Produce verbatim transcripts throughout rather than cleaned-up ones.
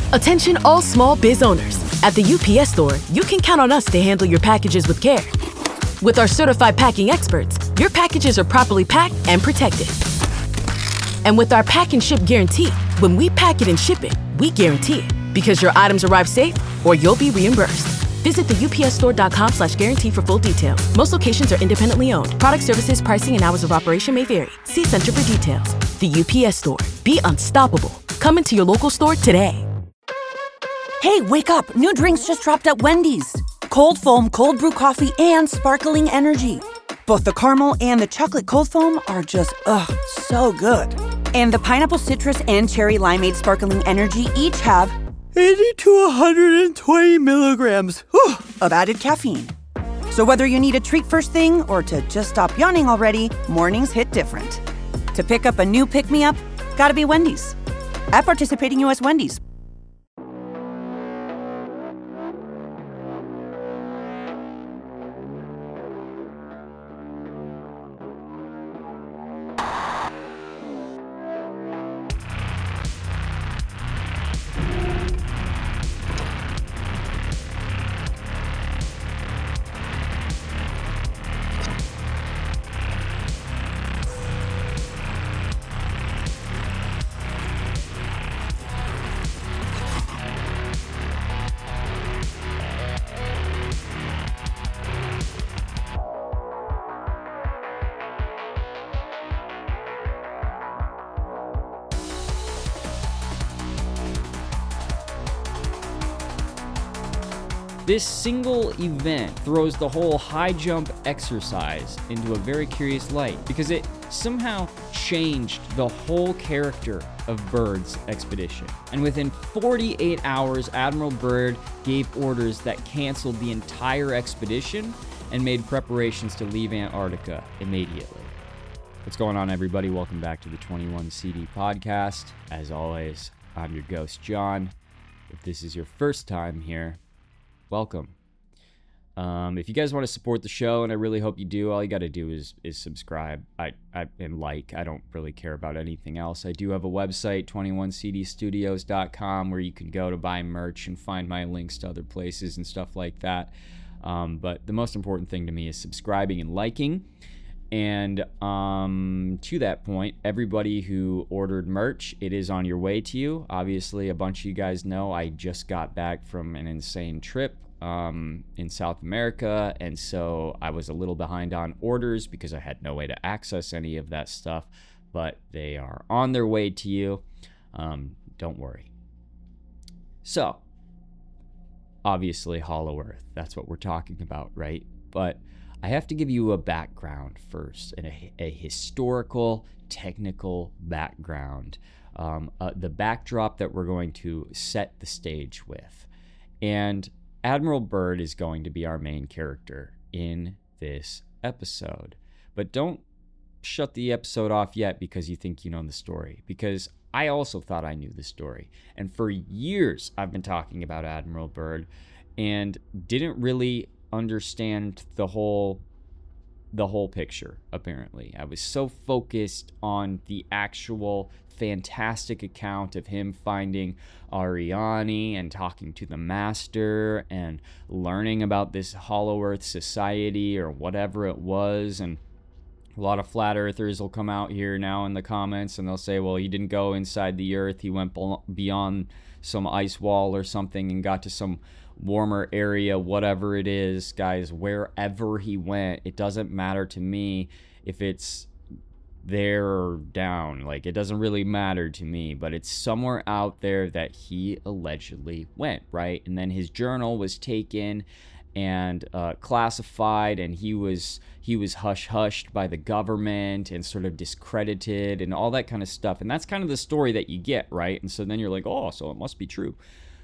Attention all small biz owners. At the U P S Store, you can count on us to handle your packages with care. With our certified packing experts, your packages are properly packed and protected. And with our pack and ship guarantee, when we pack it and ship it, we guarantee it. Because your items arrive safe or you'll be reimbursed. Visit the upsstore.com slash guarantee for full details. Most locations are independently owned. Product services, pricing, and hours of operation may vary. See Center for details. The U P S Store. Be unstoppable. Come into your local store today. Hey, wake up. New drinks just dropped at Wendy's. Cold foam, cold brew coffee, and sparkling energy. Both the caramel and the chocolate cold foam are just, ugh, so good. And the pineapple citrus and cherry limeade sparkling energy each have eighty to one hundred twenty milligrams whew, of added caffeine. So whether you need a treat first thing or to just stop yawning already, mornings hit different. To pick up a new pick-me-up, gotta be Wendy's. At participating U S Wendy's. This single event throws the whole high jump exercise into a very curious light because it somehow changed the whole character of Byrd's expedition. And within forty-eight hours, Admiral Byrd gave orders that canceled the entire expedition and made preparations to leave Antarctica immediately. What's going on, everybody? Welcome back to the twenty-one C D podcast. As always, I'm your ghost, John. If this is your first time here, welcome. Um, if you guys want to support the show, and I really hope you do, all you got to do is is subscribe I, I and like. I don't really care about anything else. I do have a website, twenty-one c d studios dot com, where you can go to buy merch and find my links to other places and stuff like that. Um, but the most important thing to me is subscribing and liking. And um, to that point, everybody who ordered merch, it is on your way to you. Obviously, a bunch of you guys know I just got back from an insane trip um, in South America, and so I was a little behind on orders because I had no way to access any of that stuff, but they are on their way to you. Um, don't worry. So, obviously, Hollow Earth, that's what we're talking about, right? But I have to give you a background first, and a, a historical, technical background, um, uh, the backdrop that we're going to set the stage with. And Admiral Byrd is going to be our main character in this episode. But don't shut the episode off yet because you think you know the story, because I also thought I knew the story. And for years, I've been talking about Admiral Byrd and didn't really understand the whole the whole picture. Apparently I was so focused on the actual fantastic account of him finding Ariane and talking to the master and learning about this Hollow Earth society or whatever it was. And a lot of flat earthers will come out here now in the comments and they'll say, well, he didn't go inside the earth, he went beyond some ice wall or something and got to some warmer area, whatever it is. Guys, wherever he went, it doesn't matter to me if it's there or down. Like, it doesn't really matter to me, but it's somewhere out there that he allegedly went, right? And then his journal was taken and uh, classified, and he was he was hush hushed by the government and sort of discredited and all that kind of stuff. And that's kind of the story that you get, right? And so then you're like, oh, so it must be true.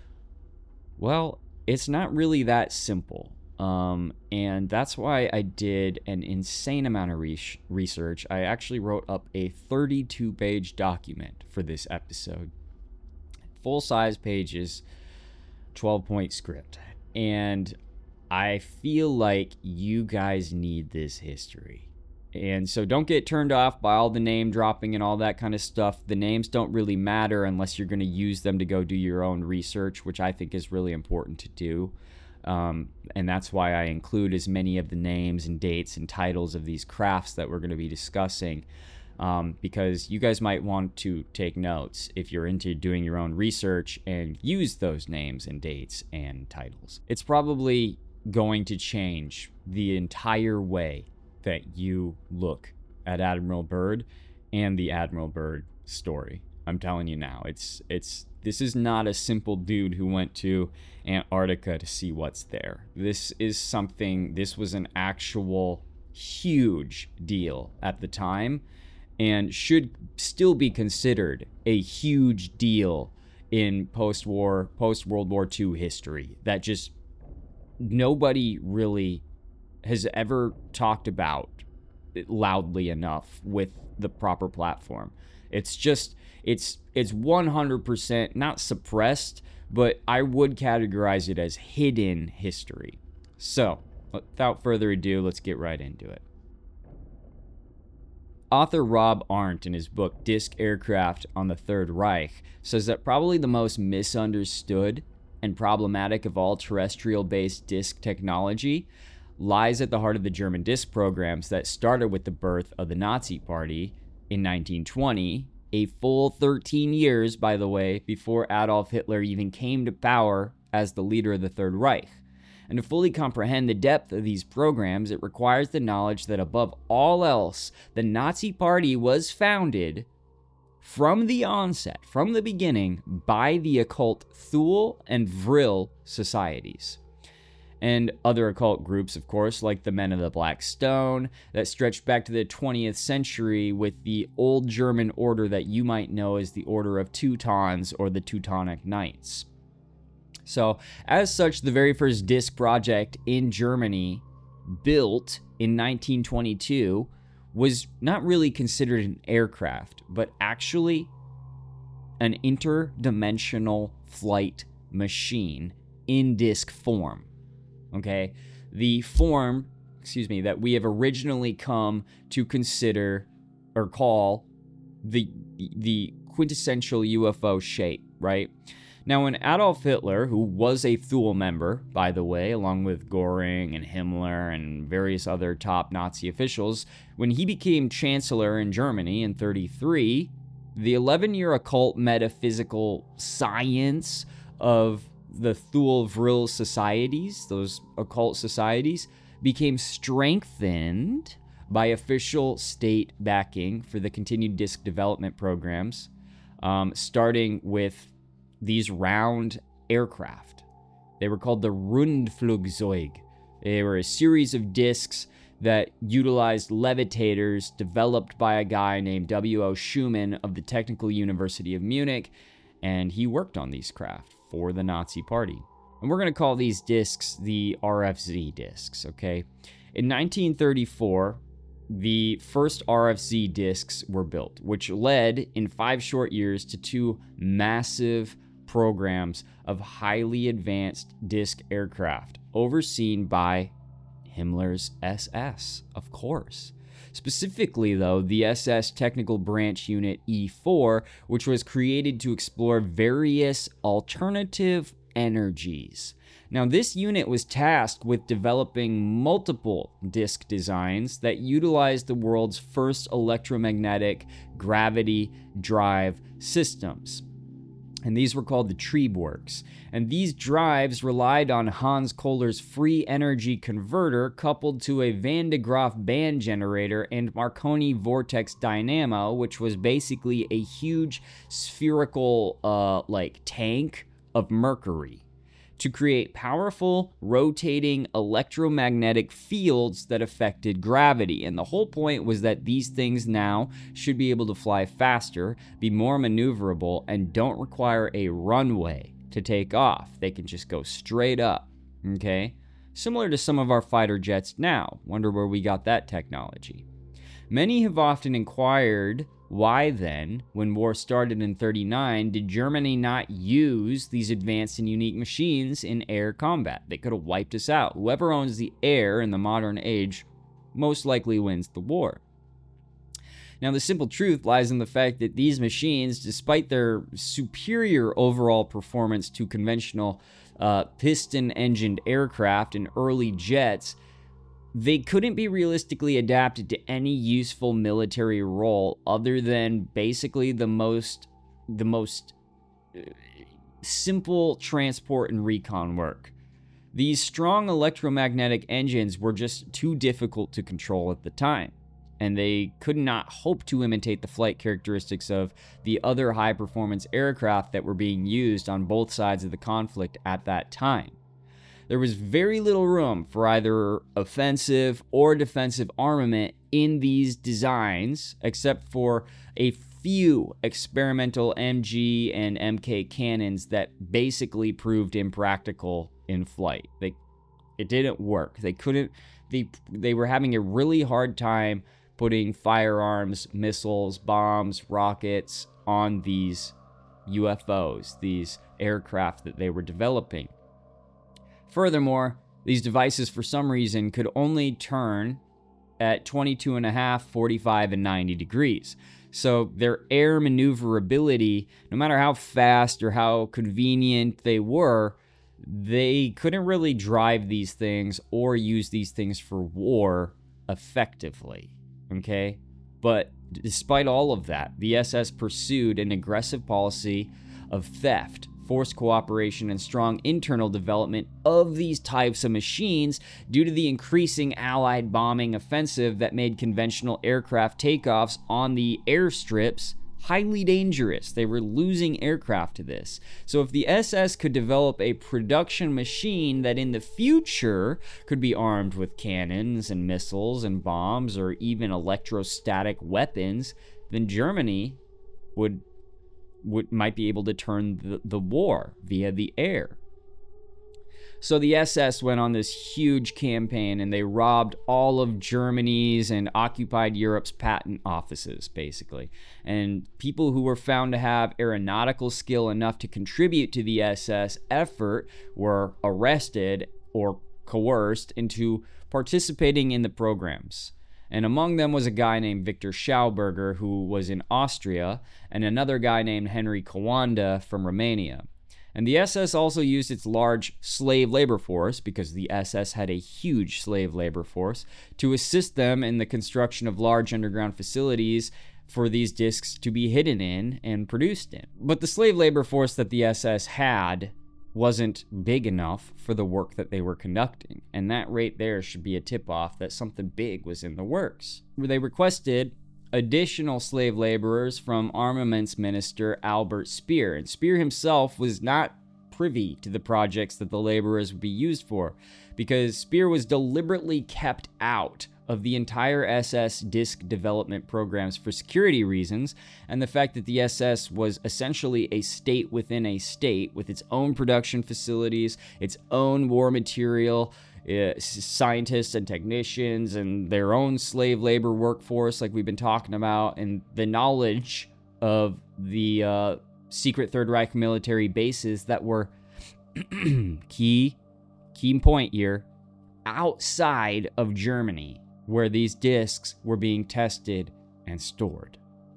Well, it's not really that simple. Um, and that's why I did an insane amount of re- research. I actually wrote up a thirty-two page document for this episode. Full-size pages, twelve-point script. And I feel like you guys need this history. And so don't get turned off by all the name dropping and all that kind of stuff. The names don't really matter unless you're going to use them to go do your own research, which I think is really important to do. Um, and that's why I include as many of the names and dates and titles of these crafts that we're going to be discussing, um, because you guys might want to take notes if you're into doing your own research and use those names and dates and titles. It's probably going to change the entire way that you look at Admiral Byrd and the Admiral Byrd story. I'm telling you now, it's it's this is not a simple dude who went to Antarctica to see what's there. This is something, this was an actual huge deal at the time and should still be considered a huge deal in post-war, post-World War Two history that just nobody really has ever talked about it loudly enough with the proper platform. It's just, it's it's one hundred percent not suppressed, but I would categorize it as hidden history. So, without further ado, let's get right into it. Author Rob Arndt, in his book Disc Aircraft on the Third Reich, says that probably the most misunderstood and problematic of all terrestrial-based disc technology lies at the heart of the German disc programs that started with the birth of the Nazi Party in nineteen twenty, a full thirteen years, by the way, before Adolf Hitler even came to power as the leader of the Third Reich. And to fully comprehend the depth of these programs, it requires the knowledge that above all else, the Nazi Party was founded from the onset, from the beginning, by the occult Thule and Vril societies. And other occult groups, of course, like the Men of the Black Stone, that stretched back to the twentieth century with the old German order that you might know as the Order of Teutons or the Teutonic Knights. So, as such, the very first disc project in Germany, built in nineteen twenty-two, was not really considered an aircraft, but actually an interdimensional flight machine in disc form. Okay, the form, excuse me, that we have originally come to consider or call the the quintessential U F O shape, right? Now, when Adolf Hitler, who was a Thule member, by the way, along with Göring and Himmler and various other top Nazi officials, when he became chancellor in Germany in thirty-three, the eleven-year occult metaphysical science of the Thule Vril societies, those occult societies, became strengthened by official state backing for the continued disc development programs, um, starting with these round aircraft. They were called the Rundflugzeug. They were a series of discs that utilized levitators developed by a guy named W O Schumann of the Technical University of Munich, and he worked on these craft for the Nazi Party. And we're going to call these discs the R F Z discs, okay? In nineteen thirty-four, the first R F Z discs were built, which led in five short years to two massive programs of highly advanced disc aircraft, overseen by Himmler's S S, of course. Specifically, though, the S S Technical Branch Unit E four, which was created to explore various alternative energies. Now, this unit was tasked with developing multiple disc designs that utilized the world's first electromagnetic gravity drive systems. And these were called the Triebwerks. And these drives relied on Hans Kohler's free energy converter coupled to a Van de Graaff band generator and Marconi vortex dynamo, which was basically a huge spherical uh, like tank of mercury, to create powerful, rotating electromagnetic fields that affected gravity. And the whole point was that these things now should be able to fly faster, be more maneuverable, and don't require a runway to take off. They can just go straight up, okay? Similar to some of our fighter jets now. Wonder where we got that technology. Many have often inquired, why then, when war started in thirty-nine, did Germany not use these advanced and unique machines in air combat? They could have wiped us out. Whoever owns the air in the modern age most likely wins the war. Now, the simple truth lies in the fact that these machines, despite their superior overall performance to conventional uh, piston-engined aircraft and early jets, they couldn't be realistically adapted to any useful military role other than basically the most the most simple transport and recon work. These strong electromagnetic engines were just too difficult to control at the time, and they could not hope to imitate the flight characteristics of the other high-performance aircraft that were being used on both sides of the conflict at that time. There was very little room for either offensive or defensive armament in these designs, except for a few experimental M G and M K cannons that basically proved impractical in flight. They, it didn't work. They couldn't, they, they were having a really hard time putting firearms, missiles, bombs, rockets on these U F Os, these aircraft that they were developing. Furthermore, these devices for some reason could only turn at twenty-two and a half, forty-five, and ninety degrees. So their air maneuverability, no matter how fast or how convenient they were, they couldn't really drive these things or use these things for war effectively, okay? But despite all of that, the S S pursued an aggressive policy of theft, forced cooperation, and strong internal development of these types of machines due to the increasing Allied bombing offensive that made conventional aircraft takeoffs on the airstrips highly dangerous. They were losing aircraft to this. So if the S S could develop a production machine that in the future could be armed with cannons and missiles and bombs or even electrostatic weapons, then Germany would Would, might be able to turn the, the war via the air. So the S S went on this huge campaign and they robbed all of Germany's and occupied Europe's patent offices, basically. And people who were found to have aeronautical skill enough to contribute to the S S effort were arrested or coerced into participating in the programs. And among them was a guy named Victor Schauberger, who was in Austria, and another guy named Henry Coanda from Romania. And the S S also used its large slave labor force, because the S S had a huge slave labor force, to assist them in the construction of large underground facilities for these discs to be hidden in and produced in. But the slave labor force that the S S had wasn't big enough for the work that they were conducting, and that right there should be a tip-off that something big was in the works. They requested additional slave laborers from Armaments Minister Albert Speer, and Speer himself was not privy to the projects that the laborers would be used for, because Speer was deliberately kept out of the entire S S disc development programs for security reasons, and the fact that the S S was essentially a state within a state with its own production facilities, its own war material, uh, scientists and technicians, and their own slave labor workforce like we've been talking about, and the knowledge of the uh, secret Third Reich military bases that were key, key point here, outside of Germany, where these discs were being tested and stored.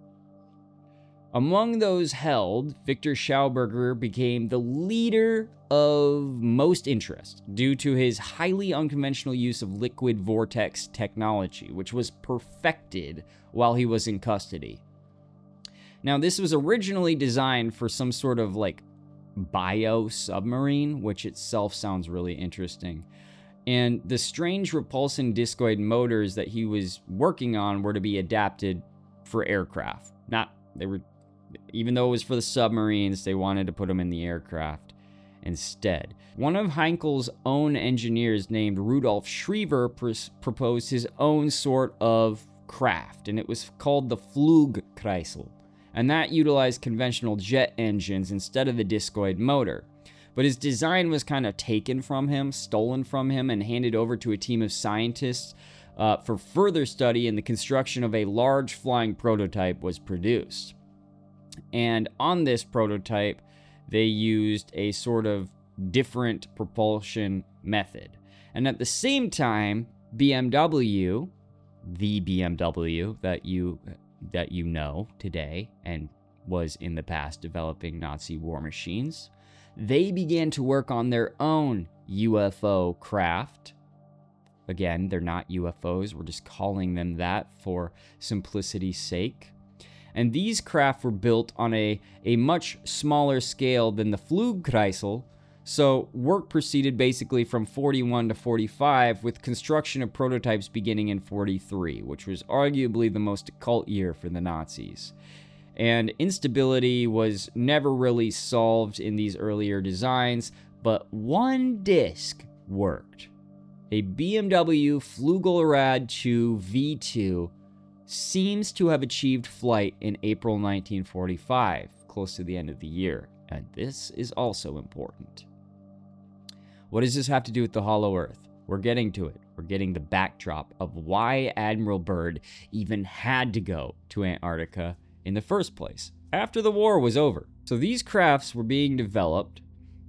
Among those held, Victor Schauberger became the leader of most interest due to his highly unconventional use of liquid vortex technology, which was perfected while he was in custody. Now, this was originally designed for some sort of like bio-submarine, which itself sounds really interesting. And the strange repulsion discoid motors that he was working on were to be adapted for aircraft. Not, they were, even though it was for the submarines, they wanted to put them in the aircraft instead. One of Heinkel's own engineers named Rudolf Schriever pr- proposed his own sort of craft, and it was called the Flugkreisel. And that utilized conventional jet engines instead of the discoid motor. But his design was kind of taken from him, stolen from him, and handed over to a team of scientists uh, for further study, and the construction of a large flying prototype was produced. And on this prototype, they used a sort of different propulsion method. And at the same time, B M W, the B M W that you that you know today and was in the past developing Nazi war machines, they began to work on their own U F O craft. Again, they're not U F Os, we're just calling them that for simplicity's sake. And these craft were built on a, a much smaller scale than the Flugkreisel, so work proceeded basically from forty-one to forty-five, with construction of prototypes beginning in forty-three, which was arguably the most occult year for the Nazis. And instability was never really solved in these earlier designs, but one disc worked. A B M W Flügelrad two V two seems to have achieved flight in April nineteen forty-five, close to the end of the year, and this is also important. What does this have to do with the Hollow Earth? We're getting to it. We're getting the backdrop of why Admiral Byrd even had to go to Antarctica in the first place, after the war was over. So these crafts were being developed,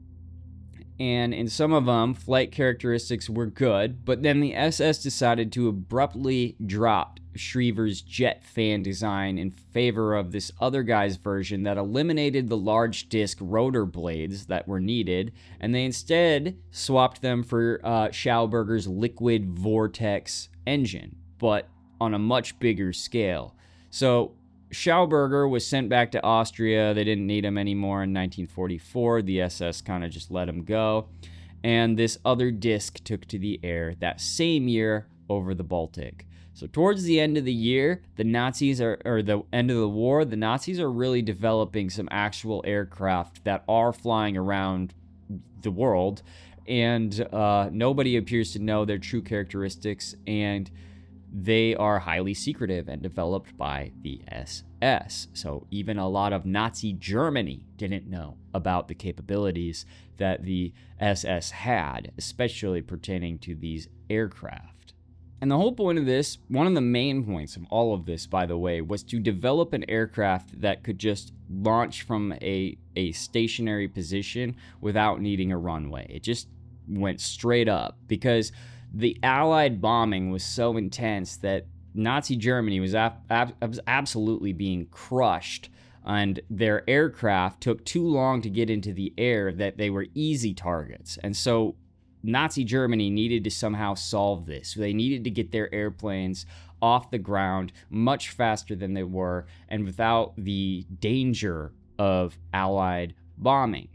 and in some of them, flight characteristics were good, but then the S S decided to abruptly drop Schriever's jet fan design in favor of this other guy's version that eliminated the large disc rotor blades that were needed, and they instead swapped them for uh, Schauberger's liquid vortex engine, but on a much bigger scale. So Schauberger was sent back to Austria. They didn't need him anymore in nineteen forty-four. The S S kind of just let him go. And this other disc took to the air that same year over the Baltic. So towards the end of the year, the Nazis are, or the end of the war, the Nazis are really developing some actual aircraft that are flying around the world. And uh, nobody appears to know their true characteristics, and they are highly secretive and developed by the S S. So even a lot of Nazi Germany didn't know about the capabilities that the S S had, especially pertaining to these aircraft. And the whole point of this, one of the main points of all of this, by the way, was to develop an aircraft that could just launch from a, a stationary position without needing a runway. It just went straight up, because the Allied bombing was so intense that Nazi Germany was, ab- ab- was absolutely being crushed, and their aircraft took too long to get into the air that they were easy targets. And so Nazi Germany needed to somehow solve this. They needed to get their airplanes off the ground much faster than they were, and without the danger of Allied bombing.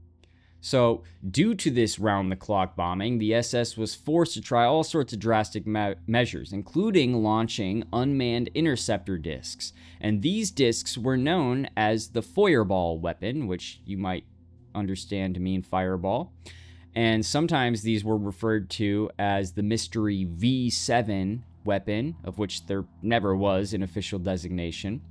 So, due to this round-the-clock bombing, the S S was forced to try all sorts of drastic me- measures, including launching unmanned interceptor discs. And these discs were known as the Feuerball weapon, which you might understand to mean fireball. And sometimes these were referred to as the Mystery V seven weapon, of which there never was an official designation.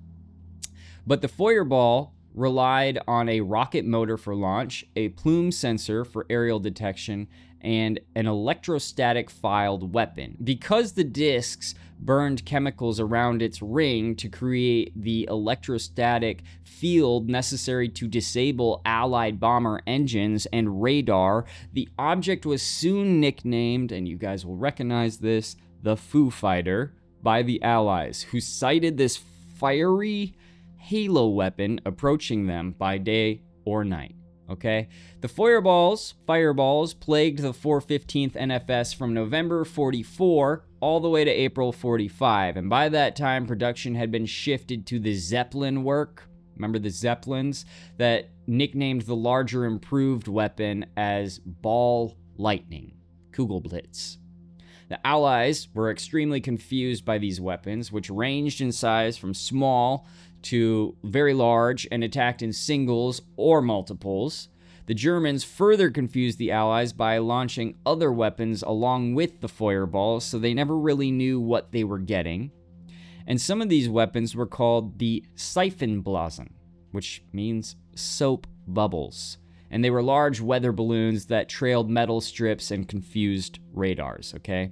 But the Feuerball relied on a rocket motor for launch, a plume sensor for aerial detection, and an electrostatic filed weapon. Because the discs burned chemicals around its ring to create the electrostatic field necessary to disable Allied bomber engines and radar, the object was soon nicknamed, and you guys will recognize this, the Foo Fighter, by the Allies, who cited this fiery halo weapon approaching them by day or night. Okay, the Feuerballs, fireballs, plagued the four fifteenth N F S from November forty-four all the way to April forty-five, and by that time, production had been shifted to the Zeppelin work. Remember the Zeppelins? That nicknamed the larger improved weapon as Ball Lightning, Kugelblitz. The Allies were extremely confused by these weapons, which ranged in size from small to very large and attacked in singles or multiples. The Germans further confused the Allies by launching other weapons along with the Feuerballs, so they never really knew what they were getting. And some of these weapons were called the Seifenblasen, which means soap bubbles. And they were large weather balloons that trailed metal strips and confused radars, okay?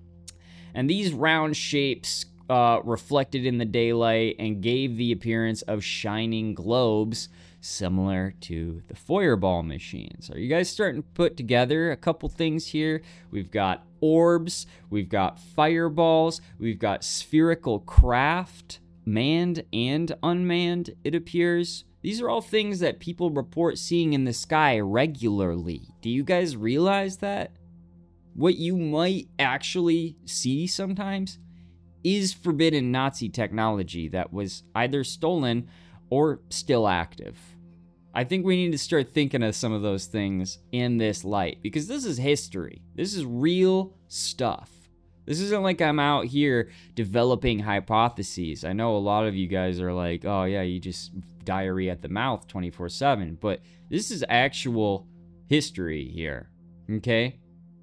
And these round shapes Uh, reflected in the daylight and gave the appearance of shining globes similar to the Feuerball machines. Are you guys starting to put together a couple things here? We've got orbs, we've got fireballs, we've got spherical craft, manned and unmanned, it appears. These are all things that people report seeing in the sky regularly. Do you guys realize that? What you might actually see sometimes is forbidden Nazi technology that was either stolen or still active. I think we need to start thinking of some of those things in this light, because this is history. This is real stuff. This isn't like I'm out here developing hypotheses. I know a lot of you guys are like, oh yeah, you just diarrhea at the mouth twenty-four seven, but this is actual history here, okay?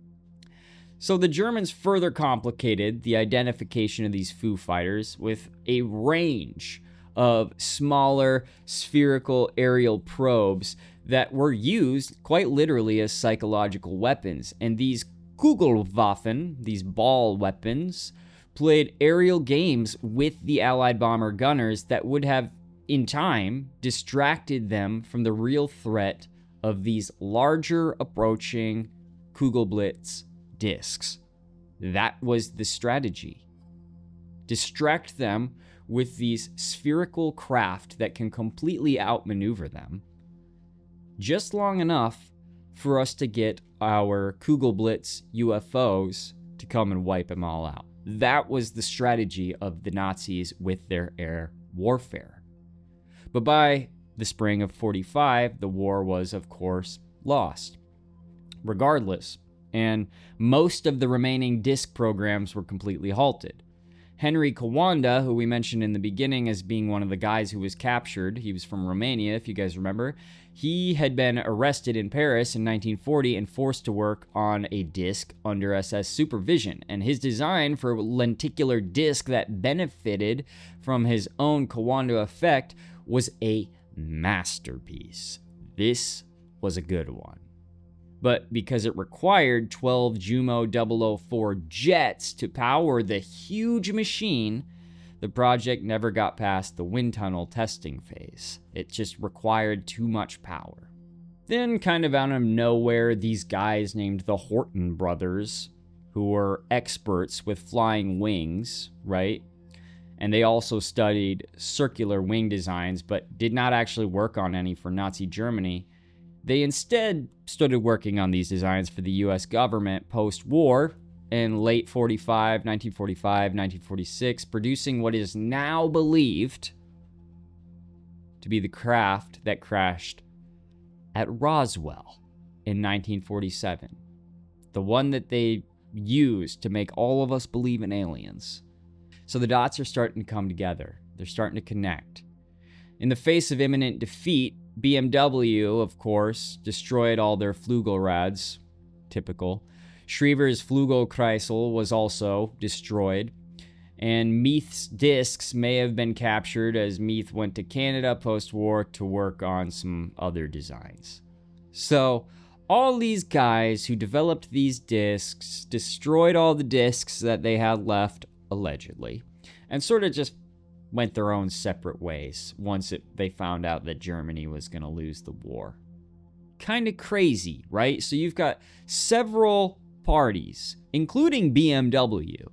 So the Germans further complicated the identification of these Foo Fighters with a range of smaller spherical aerial probes that were used quite literally as psychological weapons. And these Kugelwaffen, these ball weapons, played aerial games with the Allied bomber gunners that would have, in time, distracted them from the real threat of these larger approaching Kugelblitz discs. That was the strategy. Distract them with these spherical craft that can completely outmaneuver them, just long enough for us to get our Kugelblitz U F Os to come and wipe them all out. That was the strategy of the Nazis with their air warfare. But by the spring of forty-five, the war was, of course, lost. Regardless, and most of the remaining disc programs were completely halted. Henry Kawanda, who we mentioned in the beginning as being one of the guys who was captured, he was from Romania, if you guys remember, he had been arrested in Paris in nineteen forty and forced to work on a disc under S S supervision. And his design for a lenticular disc that benefited from his own Kawanda effect was a masterpiece. This was a good one. But because it required twelve Jumo double oh four jets to power the huge machine, the project never got past the wind tunnel testing phase. It just required too much power. Then, kind of out of nowhere, these guys named the Horton brothers, who were experts with flying wings, right? And they also studied circular wing designs, but did not actually work on any for Nazi Germany. They instead started working on these designs for the U S government post-war in late forty-five, nineteen forty-five, nineteen forty-six, producing what is now believed to be the craft that crashed at Roswell in nineteen forty-seven. The one that they used to make all of us believe in aliens. So the dots are starting to come together. They're starting to connect. In the face of imminent defeat, B M W, of course, destroyed all their Flugelrads, typical. Schriever's Flugelkreisel was also destroyed, and Meath's discs may have been captured as Meath went to Canada post-war to work on some other designs. So, all these guys who developed these discs destroyed all the discs that they had left, allegedly, and sort of just went their own separate ways once it, they found out that Germany was going to lose the war. Kind of crazy, right? So you've got several parties, including B M W,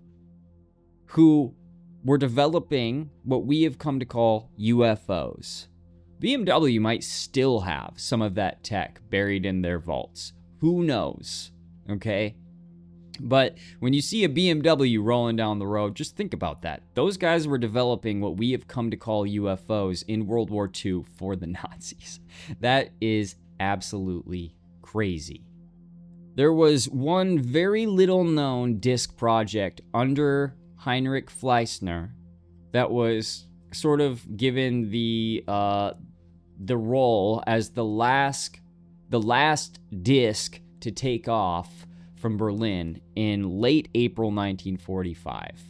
who were developing what we have come to call U F Os. B M W might still have some of that tech buried in their vaults. Who knows? Okay? But when you see a B M W rolling down the road, just think about that. Those guys were developing what we have come to call U F Os in World War Two for the Nazis. That is absolutely crazy. There was one very little known disc project under Heinrich Fleischner that was sort of given the uh, the role as the last the last disc to take off from Berlin in late April nineteen forty-five.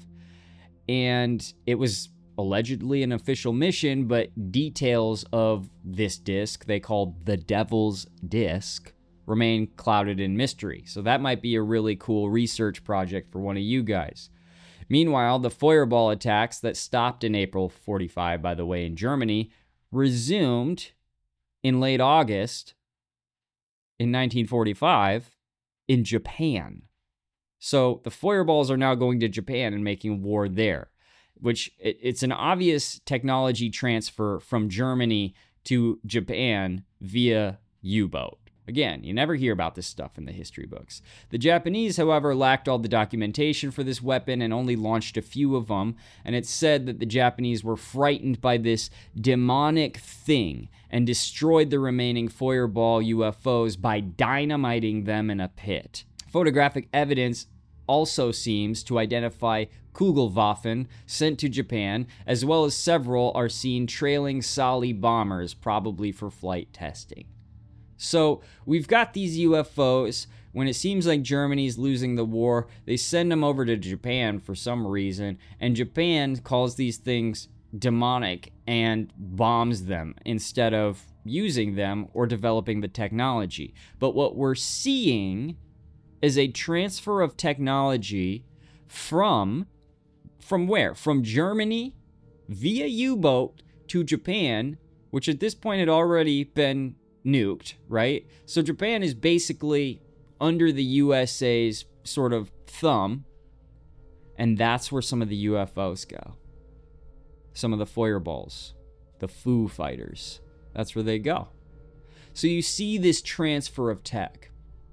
And it was allegedly an official mission, but details of this disc, they called the Devil's Disc, remain clouded in mystery. So that might be a really cool research project for one of you guys. Meanwhile, the Feuerball attacks that stopped in April forty-five, by the way, in Germany, resumed in late August in nineteen forty-five in Japan. So the Feuerballs are now going to Japan and making war there. which it, it's an obvious technology transfer from Germany to Japan via U-boat. Again, you never hear about this stuff in the history books. The Japanese, however, lacked all the documentation for this weapon and only launched a few of them, and it's said that the Japanese were frightened by this demonic thing and destroyed the remaining Feuerball U F Os by dynamiting them in a pit. Photographic evidence also seems to identify Kugelwaffen sent to Japan, as well as several are seen trailing Sally bombers, probably for flight testing. So we've got these U F Os. When it seems like Germany's losing the war, they send them over to Japan for some reason, and Japan calls these things demonic and bombs them instead of using them or developing the technology. But what we're seeing is a transfer of technology from, from where? From Germany via U-boat to Japan, which at this point had already been nuked, right? So Japan is basically under the U S A's sort of thumb, and that's where some of the U F Os go. Some of the Feuerballs, the Foo Fighters, that's where they go. So you see this transfer of tech.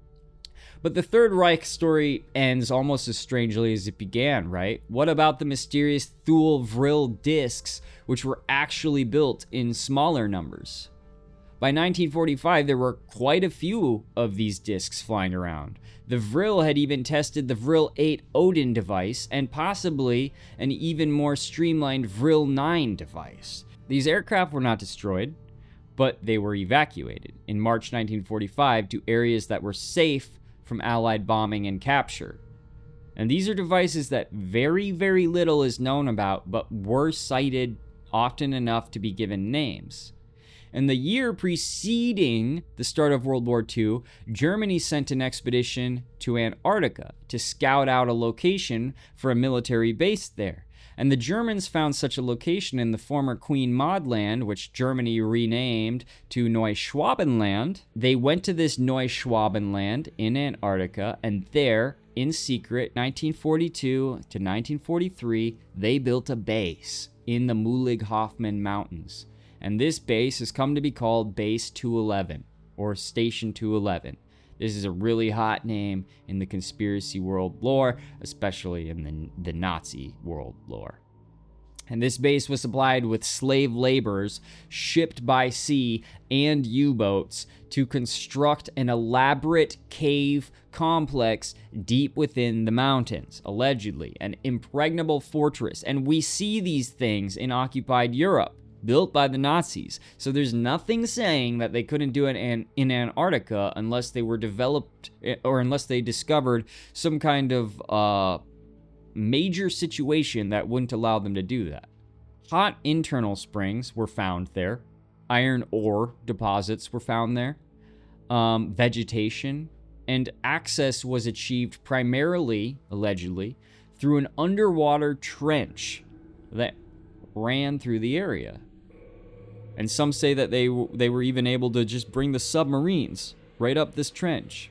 But the Third Reich story ends almost as strangely as it began, right? What about the mysterious Thule Vril discs, which were actually built in smaller numbers? By nineteen forty-five, there were quite a few of these discs flying around. The Vril had even tested the Vril eight Odin device and possibly an even more streamlined Vril nine device. These aircraft were not destroyed, but they were evacuated in March nineteen forty-five to areas that were safe from Allied bombing and capture. And these are devices that very, very little is known about, but were cited often enough to be given names. In the year preceding the start of World War Two, Germany sent an expedition to Antarctica to scout out a location for a military base there. And the Germans found such a location in the former Queen Maud Land, which Germany renamed to Neuschwabenland. They went to this Neuschwabenland in Antarctica, and there, in secret, nineteen forty-two to nineteen forty-three, they built a base in the Mühlig-Hoffmann Mountains. And this base has come to be called Base two eleven, or Station two eleven. This is a really hot name in the conspiracy world lore, especially in the, the Nazi world lore. And this base was supplied with slave laborers shipped by sea and U-boats to construct an elaborate cave complex deep within the mountains, allegedly, an impregnable fortress. And we see these things in occupied Europe, built by the Nazis. So there's nothing saying that they couldn't do it in, in Antarctica unless they were developed or unless they discovered some kind of uh, major situation that wouldn't allow them to do that. Hot internal springs were found there. Iron ore deposits were found there. Um, vegetation and access was achieved primarily, allegedly, through an underwater trench that ran through the area. And some say that they w- they were even able to just bring the submarines right up this trench.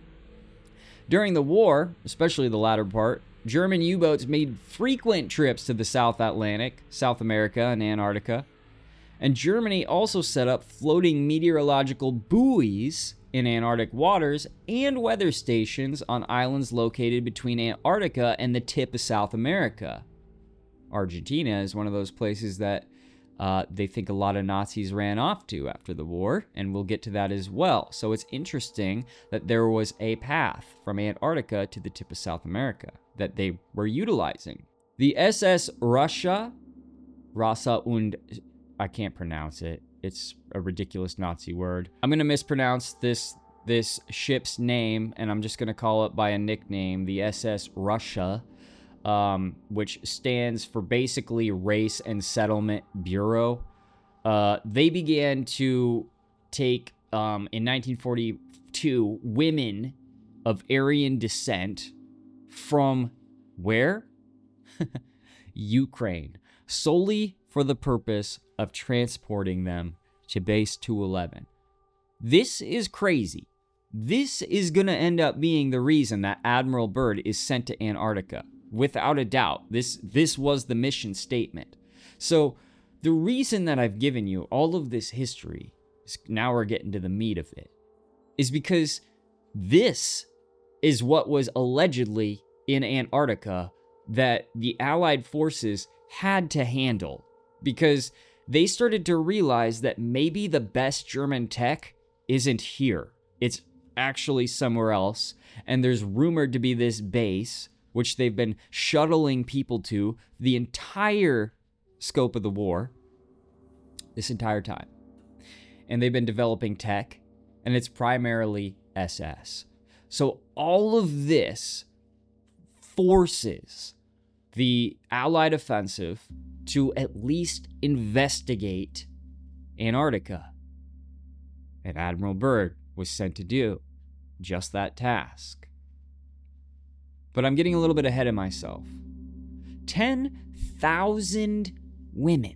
During the war, especially the latter part, German U-boats made frequent trips to the South Atlantic, South America, and Antarctica. And Germany also set up floating meteorological buoys in Antarctic waters and weather stations on islands located between Antarctica and the tip of South America. Argentina is one of those places that uh, they think a lot of Nazis ran off to after the war, and we'll get to that as well. So it's interesting that there was a path from Antarctica to the tip of South America that they were utilizing. The S S Russia, Rasa und, I can't pronounce it. It's a ridiculous Nazi word. I'm going to mispronounce this this ship's name, and I'm just going to call it by a nickname, the S S Russia, um, which stands for basically Race and Settlement Bureau. Uh, they began to take, um, in nineteen forty-two, women of Aryan descent from where? Ukraine, solely for the purpose of transporting them to Base two eleven. This is crazy. This is going to end up being the reason that Admiral Byrd is sent to Antarctica. without a doubt. This this was the mission statement. So the reason that I've given you all of this history, now we're getting to the meat of it, is because this is what was allegedly in Antarctica that the Allied forces had to handle, because they started to realize that maybe the best German tech isn't here. It's actually somewhere else, and there's rumored to be this base, which they've been shuttling people to the entire scope of the war, this entire time. And they've been developing tech, and it's primarily S S. So all of this forces the Allied offensive to at least investigate Antarctica. And Admiral Byrd was sent to do just that task. But I'm getting a little bit ahead of myself. ten thousand women.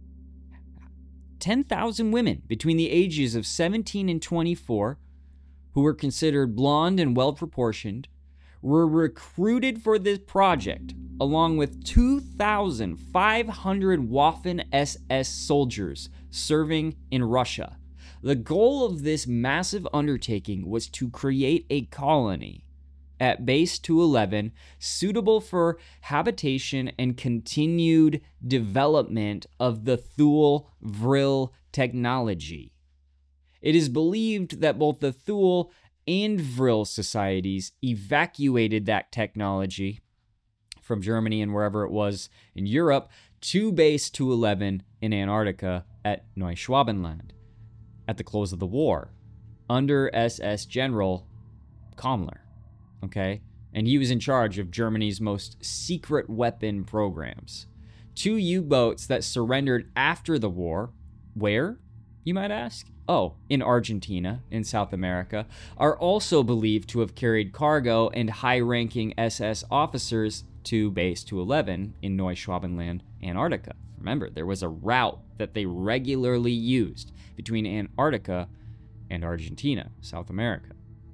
ten thousand women between the ages of seventeen and twenty-four, who were considered blonde and well-proportioned, were recruited for this project, along with two thousand five hundred Waffen S S soldiers serving in Russia. The goal of this massive undertaking was to create a colony at Base two eleven suitable for habitation and continued development of the Thule Vril technology. It is believed that both the Thule and Vril societies evacuated that technology from Germany and wherever it was in Europe to Base two eleven in Antarctica at Neuschwabenland at the close of the war under S S General Kammler. Okay? And he was in charge of Germany's most secret weapon programs. Two U-boats that surrendered after the war, where, you might ask? Oh, in Argentina, in South America, are also believed to have carried cargo and high-ranking S S officers to Base two eleven in Neuschwabenland, Antarctica. Remember, there was a route that they regularly used between Antarctica and Argentina, South America.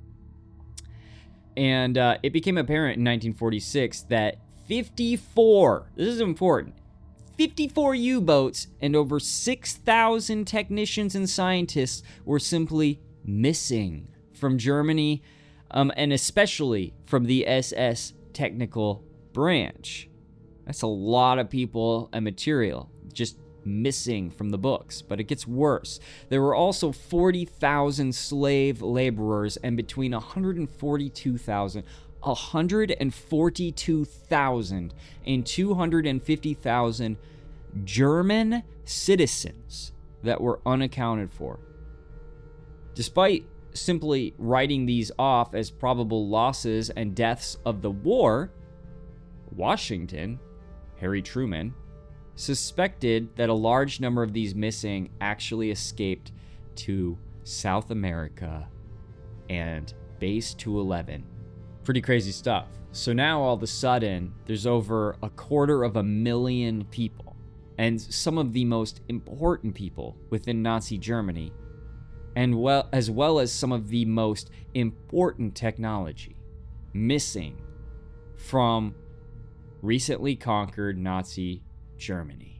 And uh, it became apparent in nineteen forty-six that fifty-four, this is important, fifty-four U-boats and over six thousand technicians and scientists were simply missing from Germany, um, and especially from the S S technical branch. That's a lot of people and material just missing from the books, but it gets worse. There were also forty thousand slave laborers and between one hundred forty-two thousand, one hundred forty-two thousand and two hundred fifty thousand German citizens that were unaccounted for. Despite simply writing these off as probable losses and deaths of the war, Washington, Harry Truman, suspected that a large number of these missing actually escaped to South America and Base two eleven. Pretty crazy stuff. So now all of a sudden, there's over a quarter of a million people, and some of the most important people within Nazi Germany, and well as well as some of the most important technology missing from recently conquered Nazi Germany.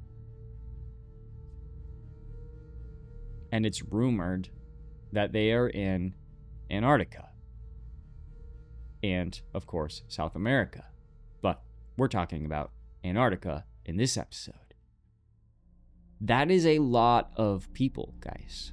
And it's rumored that they are in Antarctica and, of course, South America. But we're talking about Antarctica in this episode. That is a lot of people, guys.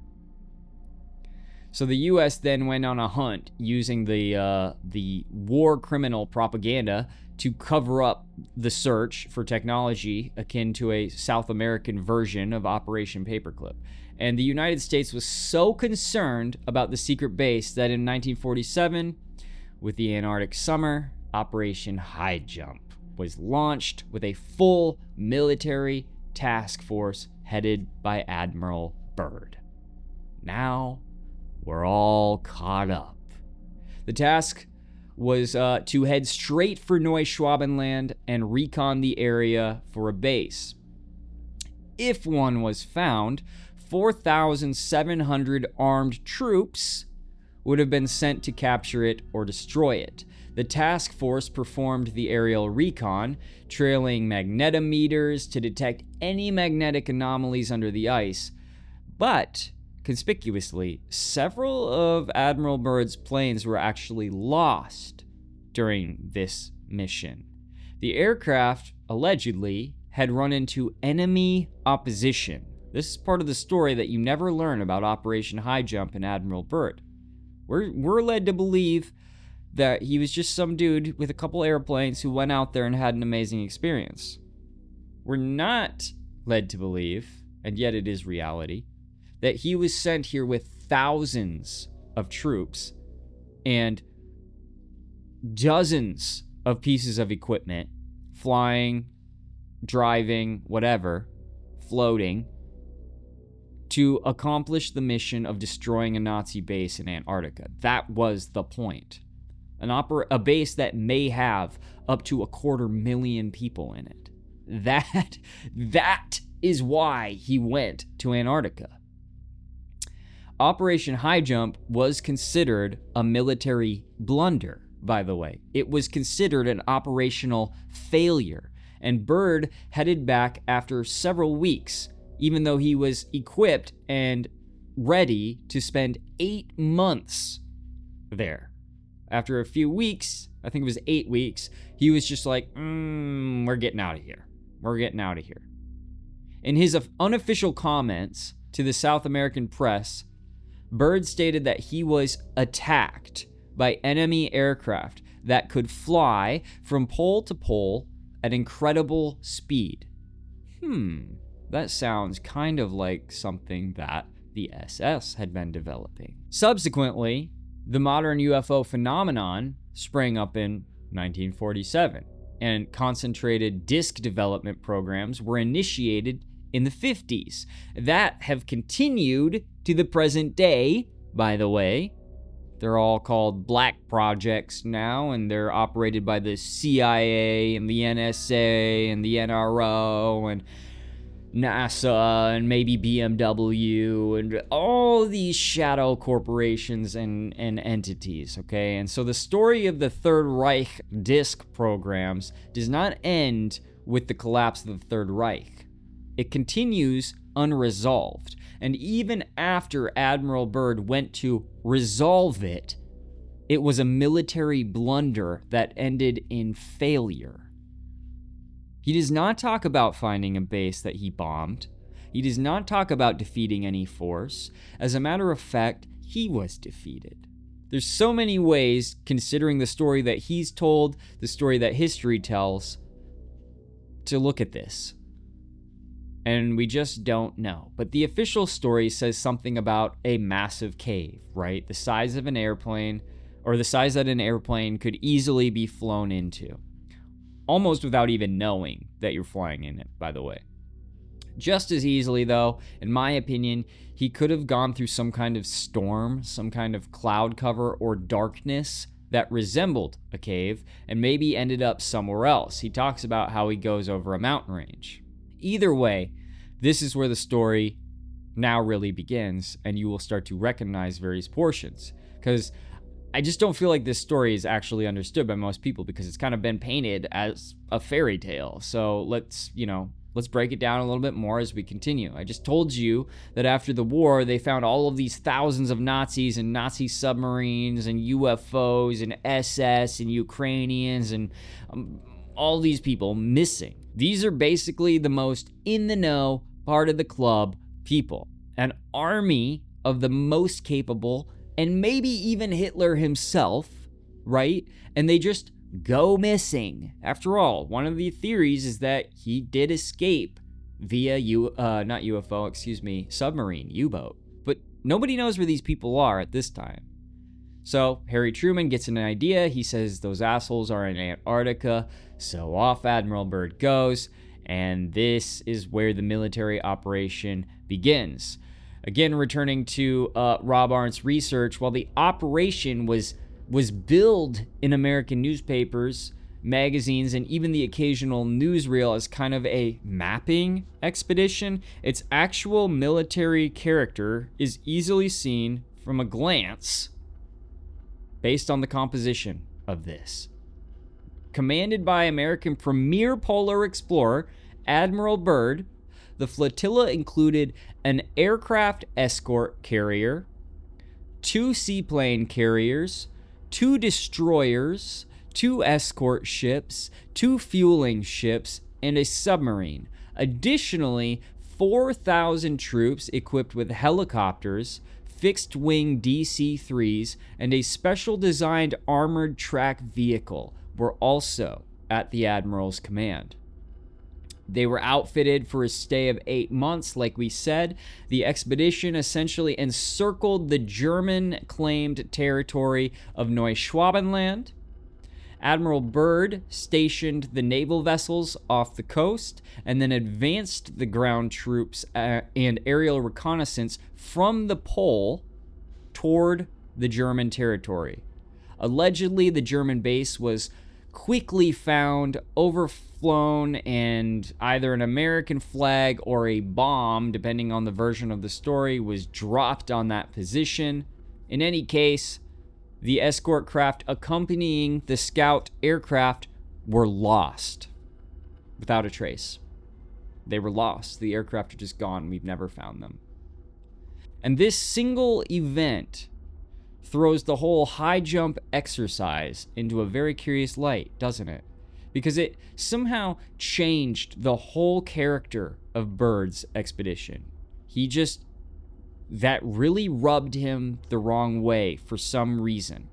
So the U S then went on a hunt using the uh, the war criminal propaganda to cover up the search for technology akin to a South American version of Operation Paperclip. And the United States was so concerned about the secret base that in nineteen forty-seven, with the Antarctic Summer, Operation High Jump was launched with a full military task force headed by Admiral Byrd. Now, we're all caught up. The task was uh, to head straight for Neuschwabenland and recon the area for a base. If one was found, four thousand seven hundred armed troops would have been sent to capture it or destroy it. The task force performed the aerial recon, trailing magnetometers to detect any magnetic anomalies under the ice. But, conspicuously, several of Admiral Byrd's planes were actually lost during this mission. The aircraft, allegedly, had run into enemy opposition. This is part of the story that you never learn about Operation High Jump and Admiral Byrd. We're, we're led to believe that he was just some dude with a couple airplanes who went out there and had an amazing experience. We're not led to believe, and yet it is reality, that he was sent here with thousands of troops and dozens of pieces of equipment, flying, driving, whatever, floating, to accomplish the mission of destroying a Nazi base in Antarctica. That was the point. An opera, a base that may have up to a quarter million people in it. That, that is why he went to Antarctica. Operation High Jump was considered a military blunder, by the way. It was considered an operational failure, and Byrd headed back after several weeks, even though he was equipped and ready to spend eight months there. After a few weeks, I think it was eight weeks, he was just like, mm, we're getting out of here. We're getting out of here. In his unofficial comments to the South American press, Byrd stated that he was attacked by enemy aircraft that could fly from pole to pole at incredible speed. Hmm, that sounds kind of like something that the S S had been developing. Subsequently, the modern U F O phenomenon sprang up in nineteen forty-seven, and concentrated disk development programs were initiated in the fifties that have continued to the present day, by the way. They're all called black projects now, and they're operated by the C I A and the N S A and the N R O and NASA and maybe B M W and all these shadow corporations and, and entities, okay? And so the story of the Third Reich disk programs does not end with the collapse of the Third Reich. It continues unresolved. And even after Admiral Byrd went to resolve it, it was a military blunder that ended in failure. He does not talk about finding a base that he bombed. He does not talk about defeating any force. As a matter of fact, he was defeated. There's so many ways, considering the story that he's told, the story that history tells, to look at this. And we just don't know. But the official story says something about a massive cave, right? The size of an airplane, or the size that an airplane could easily be flown into. Almost without even knowing that you're flying in it, by the way. Just as easily, though, in my opinion, he could have gone through some kind of storm, some kind of cloud cover or darkness that resembled a cave, and maybe ended up somewhere else. He talks about how he goes over a mountain range. Either way, this is where the story now really begins, and you will start to recognize various portions. Because I just don't feel like this story is actually understood by most people, because it's kind of been painted as a fairy tale. So let's, you know, let's break it down a little bit more as we continue. I just told you that after the war, they found all of these thousands of Nazis and Nazi submarines and U F Os and S S and Ukrainians and um, all these people missing. These are basically the most in-the-know part of the club people. An army of the most capable, and maybe even Hitler himself, right? And they just go missing. After all, one of the theories is that he did escape via, U, uh, not U F O, excuse me, submarine, U-boat. But nobody knows where these people are at this time. So Harry Truman gets an idea. He says those assholes are in Antarctica. So off Admiral Byrd goes. And this is where the military operation begins. Again, returning to uh, Rob Arndt's research, while the operation was was billed in American newspapers, magazines, and even the occasional newsreel as kind of a mapping expedition, its actual military character is easily seen from a glance based on the composition of this. Commanded by American premier polar explorer Admiral Byrd, the flotilla included an aircraft escort carrier, two seaplane carriers, two destroyers, two escort ships, two fueling ships, and a submarine. Additionally, four thousand troops equipped with helicopters, fixed-wing D C threes, and a special designed armored track vehicle were also at the Admiral's command. They were outfitted for a stay of eight months, like we said. The expedition essentially encircled the German-claimed territory of Neuschwabenland. Admiral Byrd stationed the naval vessels off the coast and then advanced the ground troops uh, and aerial reconnaissance from the pole toward the German territory. Allegedly, the German base was quickly found overflown, and either an American flag or a bomb, depending on the version of the story, was dropped on that position. In any case, the escort craft accompanying the scout aircraft were lost without a trace. They were lost. The aircraft are just gone. We've never found them. And this single event throws the whole high jump exercise into a very curious light, doesn't it? Because it somehow changed the whole character of Byrd's expedition. He just, that really rubbed him the wrong way for some reason.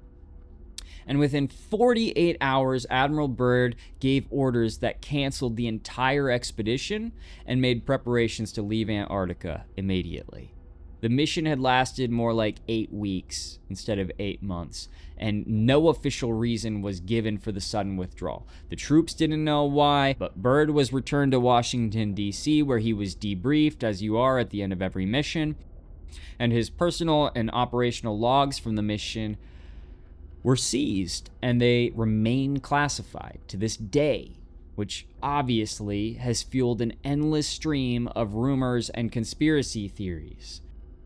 And within forty-eight hours, Admiral Byrd gave orders that canceled the entire expedition and made preparations to leave Antarctica immediately. The mission had lasted more like eight weeks instead of eight months, and no official reason was given for the sudden withdrawal. The troops didn't know why, but Byrd was returned to Washington, D C, where he was debriefed, as you are at the end of every mission, and his personal and operational logs from the mission were seized, and they remain classified to this day, which obviously has fueled an endless stream of rumors and conspiracy theories.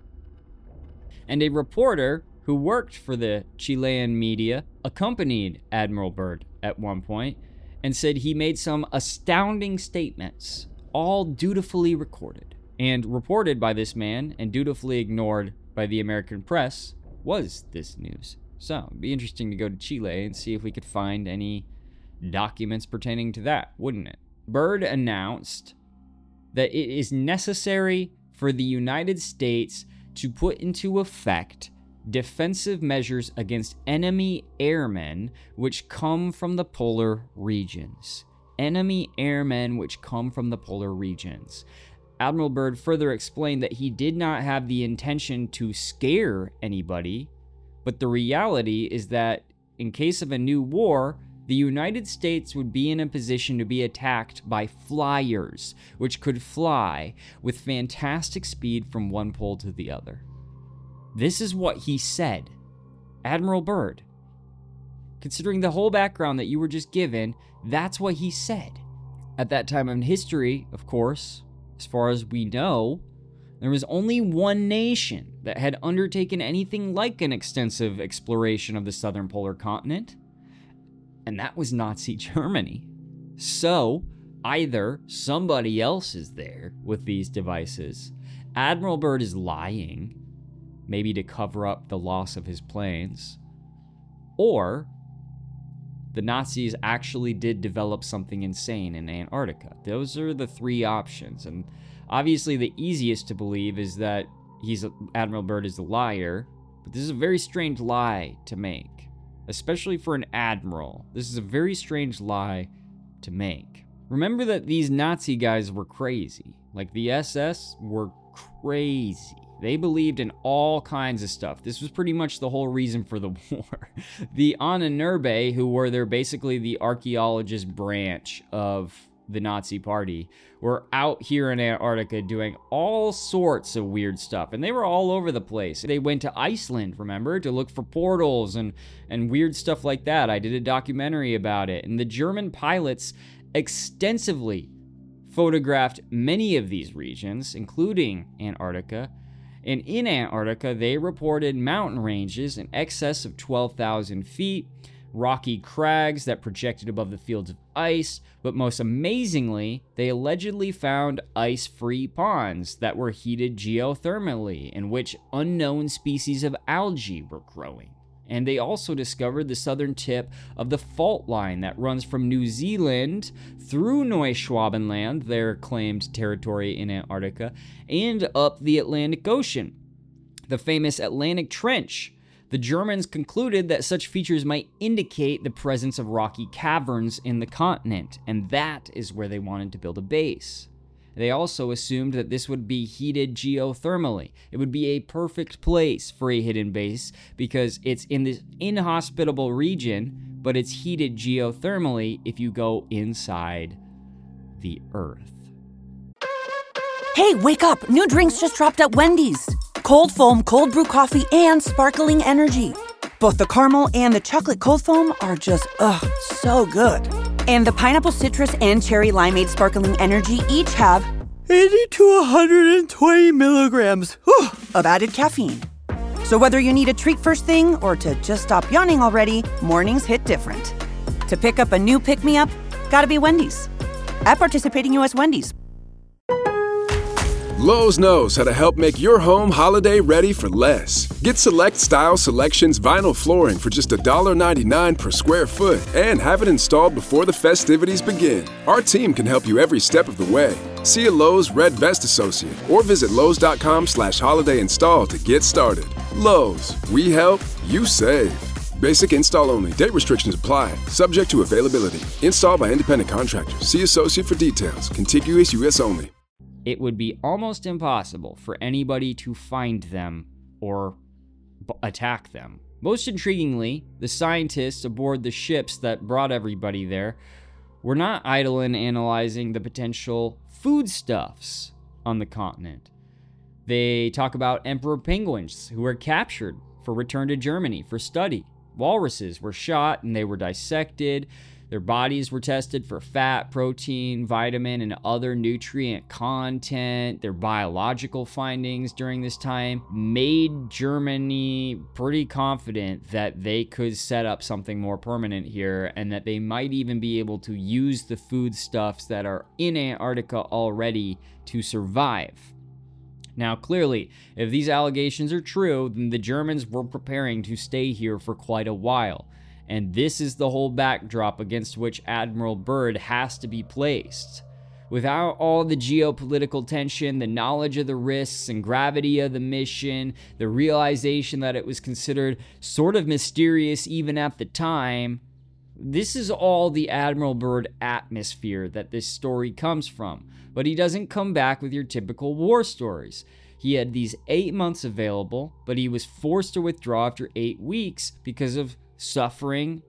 And a reporter who worked for the Chilean media accompanied Admiral Byrd at one point and said he made some astounding statements, all dutifully recorded. And reported by this man and dutifully ignored by the American press was this news. So it'd be interesting to go to Chile and see if we could find any documents pertaining to that, wouldn't it? Byrd announced that it is necessary for the United States to put into effect defensive measures against enemy airmen which come from the polar regions. Enemy airmen which come from the polar regions. Admiral Byrd further explained that he did not have the intention to scare anybody, but the reality is that in case of a new war, the United States would be in a position to be attacked by flyers, which could fly with fantastic speed from one pole to the other. This is what he said. Admiral Byrd. Considering the whole background that you were just given, that's what he said. At that time in history, of course, as far as we know, there was only one nation that had undertaken anything like an extensive exploration of the southern polar continent, and that was Nazi Germany. So, either somebody else is there with these devices, Admiral Byrd is lying, maybe to cover up the loss of his planes, or the Nazis actually did develop something insane in Antarctica. Those are the three options, and obviously the easiest to believe is that he's Admiral Byrd is a liar, but this is a very strange lie to make. Especially for an admiral. This is a very strange lie to make. Remember that these Nazi guys were crazy. Like, the S S were crazy. They believed in all kinds of stuff. This was pretty much the whole reason for the war. The Ahnenerbe, who were their basically the archaeologist branch of the Nazi party, were out here in Antarctica doing all sorts of weird stuff, and they were all over the place. They went to Iceland, remember, to look for portals and and weird stuff like that. I did a documentary about it, and the German pilots extensively photographed many of these regions, including Antarctica, And in Antarctica, they reported mountain ranges in excess of twelve thousand feet, rocky crags that projected above the fields of ice, but most amazingly, they allegedly found ice-free ponds that were heated geothermally, in which unknown species of algae were growing. And they also discovered the southern tip of the fault line that runs from New Zealand through Neuschwabenland, their claimed territory in Antarctica, and up the Atlantic Ocean, the famous Atlantic Trench. The Germans concluded that such features might indicate the presence of rocky caverns in the continent, and that is where they wanted to build a base. They also assumed that this would be heated geothermally. It would be a perfect place for a hidden base because it's in this inhospitable region, but it's heated geothermally if you go inside the Earth. Hey, wake up! New drinks just dropped at Wendy's. Cold foam, cold brew coffee, and sparkling energy. Both the caramel and the chocolate cold foam are just, ugh, so good. And the pineapple citrus and cherry limeade sparkling energy each have eighty to one hundred twenty milligrams whew, of added caffeine. So whether you need a treat first thing or to just stop yawning already, mornings hit different. To pick up a new pick-me-up, gotta be Wendy's. At participating U S Wendy's. Lowe's knows how to help make your home holiday ready for less. Get Select Style Selections vinyl flooring for just one dollar ninety-nine per square foot and have it installed before the festivities begin. Our team can help you every step of the way. See a Lowe's Red Vest associate or visit Lowe's.com slash holiday install to get started. Lowe's, we help, you save. Basic install only. Date restrictions apply. Subject to availability. Installed by independent contractors. See associate for details. Contiguous U S only. It would be almost impossible for anybody to find them or b- attack them. Most intriguingly, the scientists aboard the ships that brought everybody there were not idle in analyzing the potential foodstuffs on the continent. They talk about emperor penguins who were captured for return to Germany for study. Walruses were shot and they were dissected. Their bodies were tested for fat, protein, vitamin, and other nutrient content. Their biological findings during this time made Germany pretty confident that they could set up something more permanent here and that they might even be able to use the foodstuffs that are in Antarctica already to survive. Now, clearly, if these allegations are true, then the Germans were preparing to stay here for quite a while. And this is the whole backdrop against which Admiral Byrd has to be placed. Without all the geopolitical tension, the knowledge of the risks and gravity of the mission, the realization that it was considered sort of mysterious even at the time, this is all the Admiral Byrd atmosphere that this story comes from. But he doesn't come back with your typical war stories. He had these eight months available, but he was forced to withdraw after eight weeks because of suffering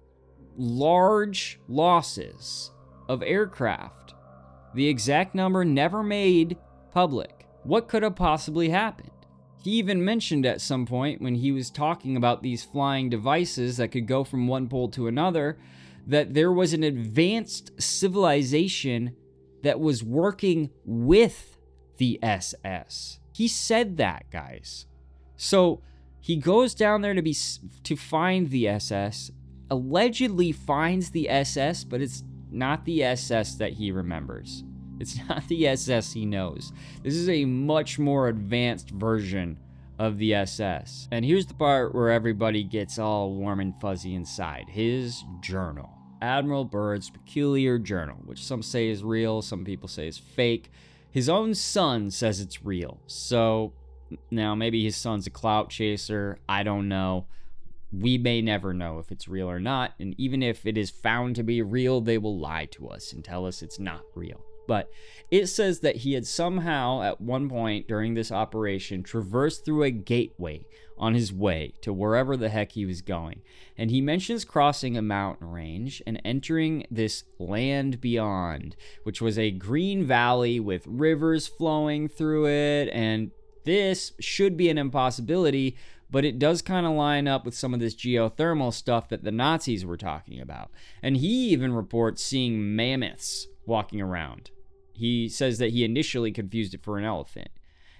large losses of aircraft. The exact number never made public. What could have possibly happened? He even mentioned at some point when he was talking about these flying devices that could go from one pole to another, that there was an advanced civilization that was working with the S S. He said that, guys. So he goes down there to be to find the S S, allegedly finds the S S, but it's not the S S that he remembers. It's not the S S he knows. This is a much more advanced version of the S S. And here's the part where everybody gets all warm and fuzzy inside. His journal. Admiral Byrd's peculiar journal, which some say is real, some people say is fake. His own son says it's real. So now maybe his son's a clout chaser. I don't know. We may never know if it's real or not. And even if it is found to be real, they will lie to us and tell us it's not real. But it says that he had somehow, at one point during this operation, traversed through a gateway on his way to wherever the heck he was going. And he mentions crossing a mountain range and entering this land beyond, which was a green valley with rivers flowing through it. And this should be an impossibility, but it does kind of line up with some of this geothermal stuff that the Nazis were talking about. And he even reports seeing mammoths walking around. He says that he initially confused it for an elephant.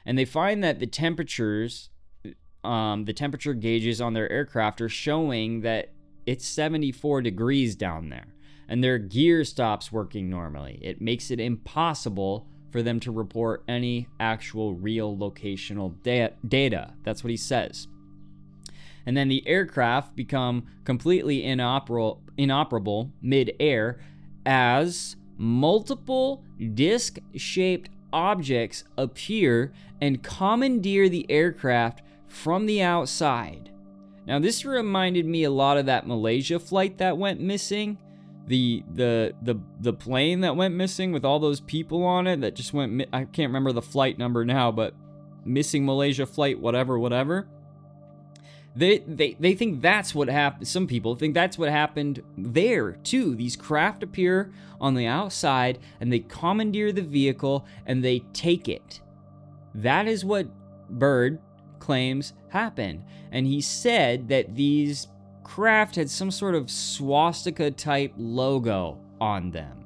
And they find that the temperatures, um, the temperature gauges on their aircraft are showing that it's seventy-four degrees down there. And their gear stops working normally. It makes it impossible for them to report any actual real locational da- data. That's what he says. And then the aircraft become completely inoper- inoperable mid-air as multiple disc-shaped objects appear and commandeer the aircraft from the outside. Now, this reminded me a lot of that Malaysia flight that went missing. The the the the plane that went missing with all those people on it that just went, I can't remember the flight number now, but missing Malaysia flight, whatever, whatever. They they they think that's what happened. Some people think that's what happened there too. These craft appear on the outside and they commandeer the vehicle and they take it. That is what Byrd claims happened. And he said that these craft had some sort of swastika type logo on them.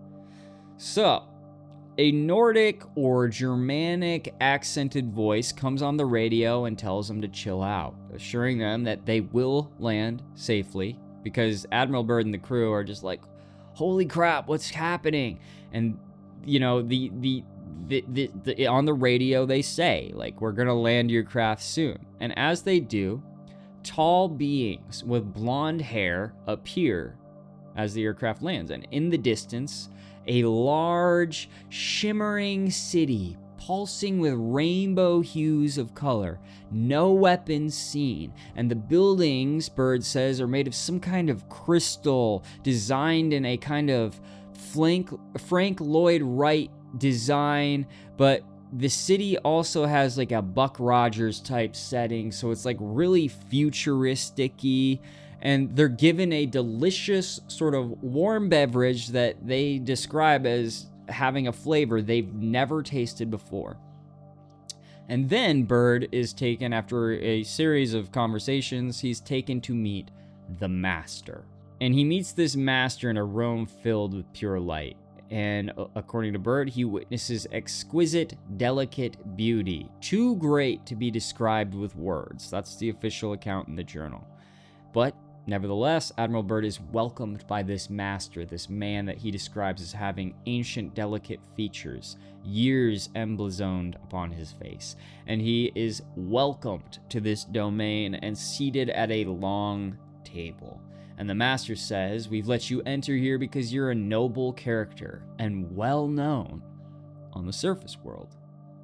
So, a Nordic or Germanic accented voice comes on the radio and tells them to chill out, assuring them that they will land safely, because Admiral Byrd and the crew are just like, holy crap, what's happening? And, you know, the, the, the, the, the on the radio they say, like, we're gonna land your craft soon. And as they do, tall beings with blonde hair appear as the aircraft lands, and in the distance, a large, shimmering city pulsing with rainbow hues of color. No weapons seen, and the buildings, Byrd says, are made of some kind of crystal, designed in a kind of Frank, Frank Lloyd Wright design, but the city also has like a Buck Rogers type setting, so it's like really futuristic-y, and they're given a delicious sort of warm beverage that they describe as having a flavor they've never tasted before. And then Byrd is taken, after a series of conversations, he's taken to meet the Master. And he meets this Master in a room filled with pure light. And according to Byrd, he witnesses exquisite, delicate beauty, too great to be described with words. That's the official account in the journal. But nevertheless, Admiral Byrd is welcomed by this Master, this man that he describes as having ancient, delicate features, years emblazoned upon his face. And he is welcomed to this domain and seated at a long table. And the Master says, we've let you enter here because you're a noble character and well known on the surface world.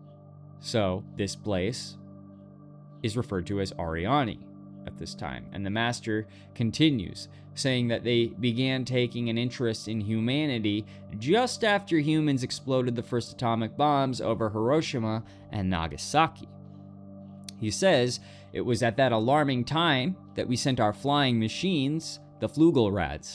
So this place is referred to as Ariani at this time. And the Master continues, saying that they began taking an interest in humanity just after humans exploded the first atomic bombs over Hiroshima and Nagasaki. He says it was at that alarming time that we sent our flying machines, the Flugelrads.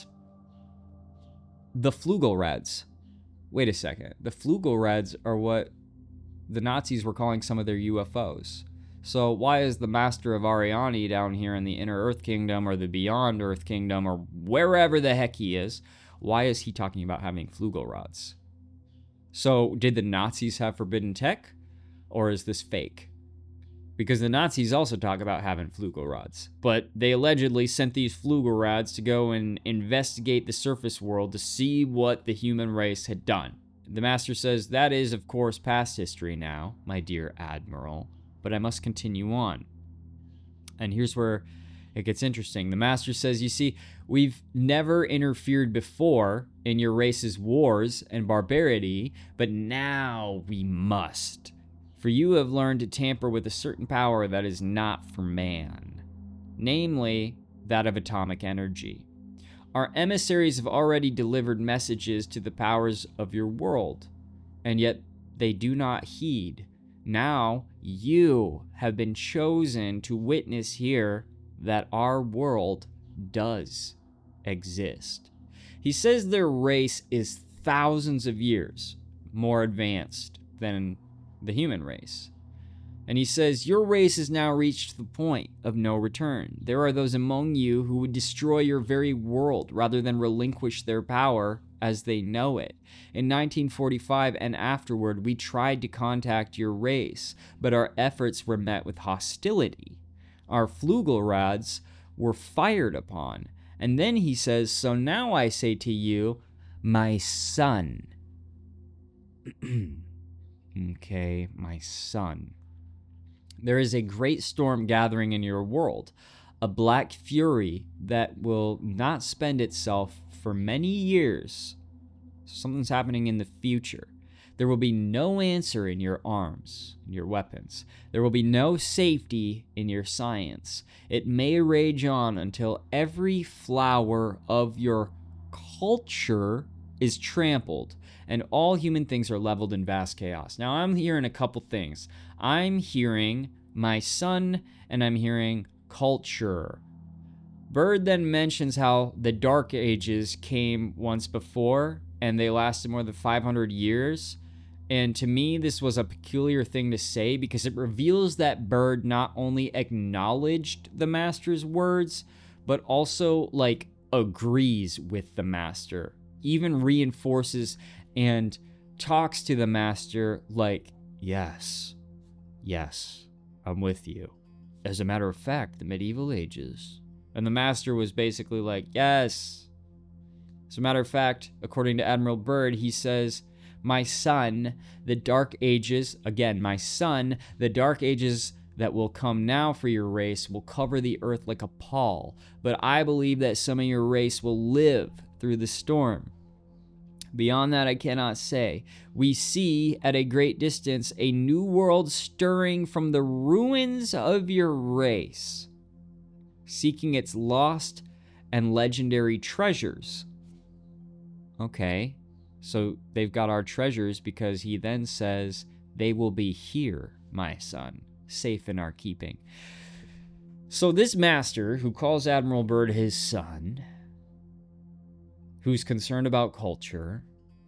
The Flugelrads. Wait a second. The Flugelrads are what the Nazis were calling some of their U F Os. So why is the Master of Ariani down here in the Inner Earth Kingdom or the Beyond Earth Kingdom or wherever the heck he is, why is he talking about having Flugelrads? So did the Nazis have forbidden tech, or is this fake? Because the Nazis also talk about having Flugelrads, but they allegedly sent these Flugelrads to go and investigate the surface world to see what the human race had done. The Master says, that is, of course, past history now, my dear Admiral, but I must continue on. And here's where it gets interesting. The Master says, you see, we've never interfered before in your race's wars and barbarity, but now we must. For you have learned to tamper with a certain power that is not for man, namely that of atomic energy. Our emissaries have already delivered messages to the powers of your world, and yet they do not heed. Now you have been chosen to witness here that our world does exist. He says their race is thousands of years more advanced than the human race. And he says, your race has now reached the point of no return. There are those among you who would destroy your very world rather than relinquish their power as they know it. In nineteen forty-five and afterward, we tried to contact your race, but our efforts were met with hostility. Our Flugelrods were fired upon. And then he says, so now I say to you, my son. Okay, my son. There is a great storm gathering in your world, a black fury that will not spend itself for many years. Something's happening in the future. There will be no answer in your arms, in your weapons. There will be no safety in your science. It may rage on until every flower of your culture is trampled and all human things are leveled in vast chaos. Now, I'm hearing a couple things. I'm hearing my son and I'm hearing culture. Byrd then mentions how the Dark Ages came once before and they lasted more than five hundred years. And to me, this was a peculiar thing to say because it reveals that Byrd not only acknowledged the master's words, but also like agrees with the master, even reinforces and talks to the master like, yes, yes, I'm with you. As a matter of fact, the medieval ages. And the master was basically like, yes. As a matter of fact, according to Admiral Byrd, he says, my son, the dark ages, again, my son, the dark ages that will come now for your race will cover the earth like a pall. But I believe that some of your race will live through the storm. Beyond that, I cannot say. We see at a great distance a new world stirring from the ruins of your race, seeking its lost and legendary treasures. Okay, so they've got our treasures because he then says, they will be here, my son, safe in our keeping. So this master, who calls Admiral Byrd his son, who's concerned about culture,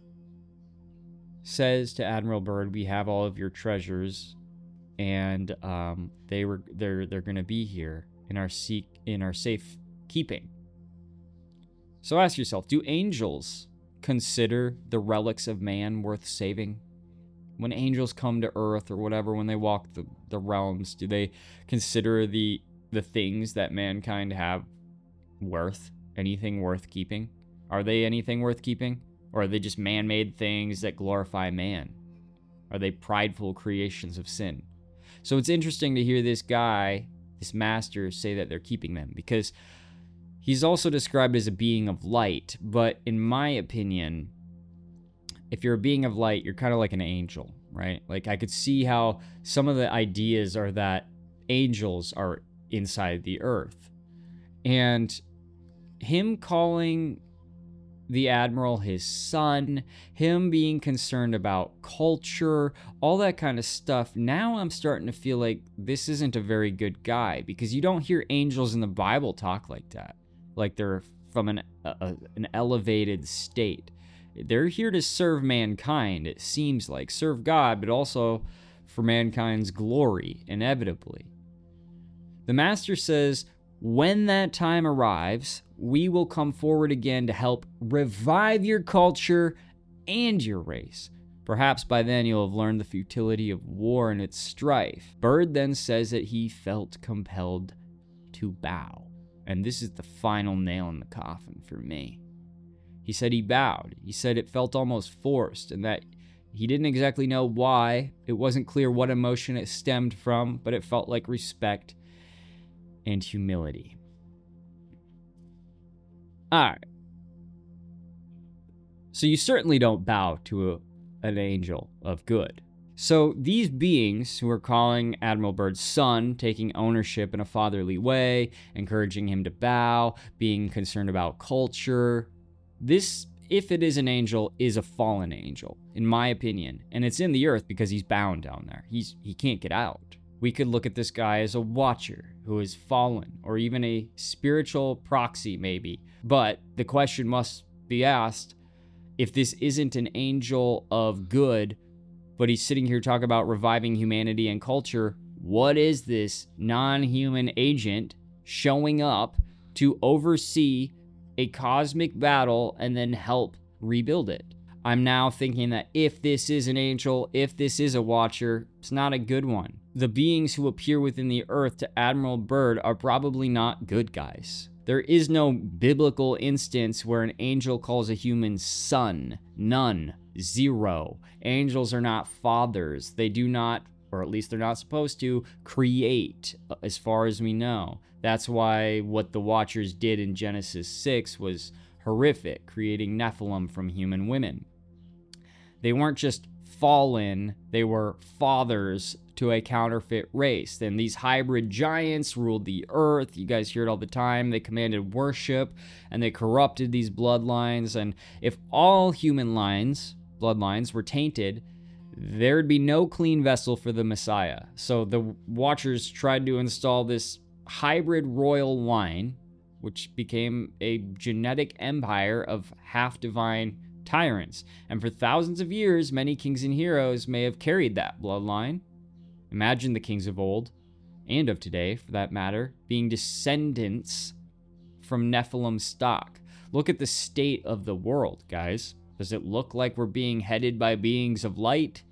says to Admiral Byrd, we have all of your treasures, and um, they were they're they're going to be here in our seek in our safe keeping. So ask yourself, do angels consider the relics of man worth saving? When angels come to earth or whatever, when they walk the, the realms, do they consider the the things that mankind have worth anything worth keeping? Are they anything worth keeping? Or are they just man-made things that glorify man? Are they prideful creations of sin? So it's interesting to hear this guy, this master, say that they're keeping them, because he's also described as a being of light. But in my opinion, if you're a being of light, you're kind of like an angel, right? Like I could see how some of the ideas are that angels are inside the earth. And him calling the admiral his son, him being concerned about culture, all that kind of stuff. Now I'm starting to feel like this isn't a very good guy, because you don't hear angels in the Bible talk like that, like they're from an a, an elevated state. They're here to serve mankind, it seems like, serve God, but also for mankind's glory, inevitably. The master says, when that time arrives, we will come forward again to help revive your culture and your race. Perhaps by then you'll have learned the futility of war and its strife. Byrd then says that he felt compelled to bow. And this is the final nail in the coffin for me. He said he bowed. He said it felt almost forced, and that he didn't exactly know why. It wasn't clear what emotion it stemmed from, but it felt like respect and humility. All right. So you certainly don't bow to a, an angel of good. So these beings who are calling Admiral Byrd's son, taking ownership in a fatherly way, encouraging him to bow, being concerned about culture, this, if it is an angel, is a fallen angel, in my opinion. And it's in the earth because he's bound down there. He's he can't get out. We could look at this guy as a watcher who is fallen, or even a spiritual proxy, maybe. But the question must be asked, if this isn't an angel of good, but he's sitting here talking about reviving humanity and culture, what is this non-human agent showing up to oversee a cosmic battle and then help rebuild it. I'm now thinking that if this is an angel, if this is a watcher, it's not a good one. The beings who appear within the earth to Admiral Byrd are probably not good guys. There is no biblical instance where an angel calls a human son. None. Zero. Angels are not fathers. They do not, or at least they're not supposed to, create, as far as we know. That's why what the Watchers did in Genesis six was horrific, creating Nephilim from human women. They weren't just fallen, they were fathers to a counterfeit race. Then these hybrid giants ruled the earth. You guys hear it all the time. They commanded worship, and they corrupted these bloodlines. And if all human lines, bloodlines, were tainted, there'd be no clean vessel for the Messiah. So the Watchers tried to install this hybrid royal line, which became a genetic empire of half-divine tyrants. And for thousands of years, many kings and heroes may have carried that bloodline. Imagine the kings of old, and of today, for that matter, being descendants from Nephilim stock. Look at the state of the world, guys. Does it look like we're being headed by beings of light?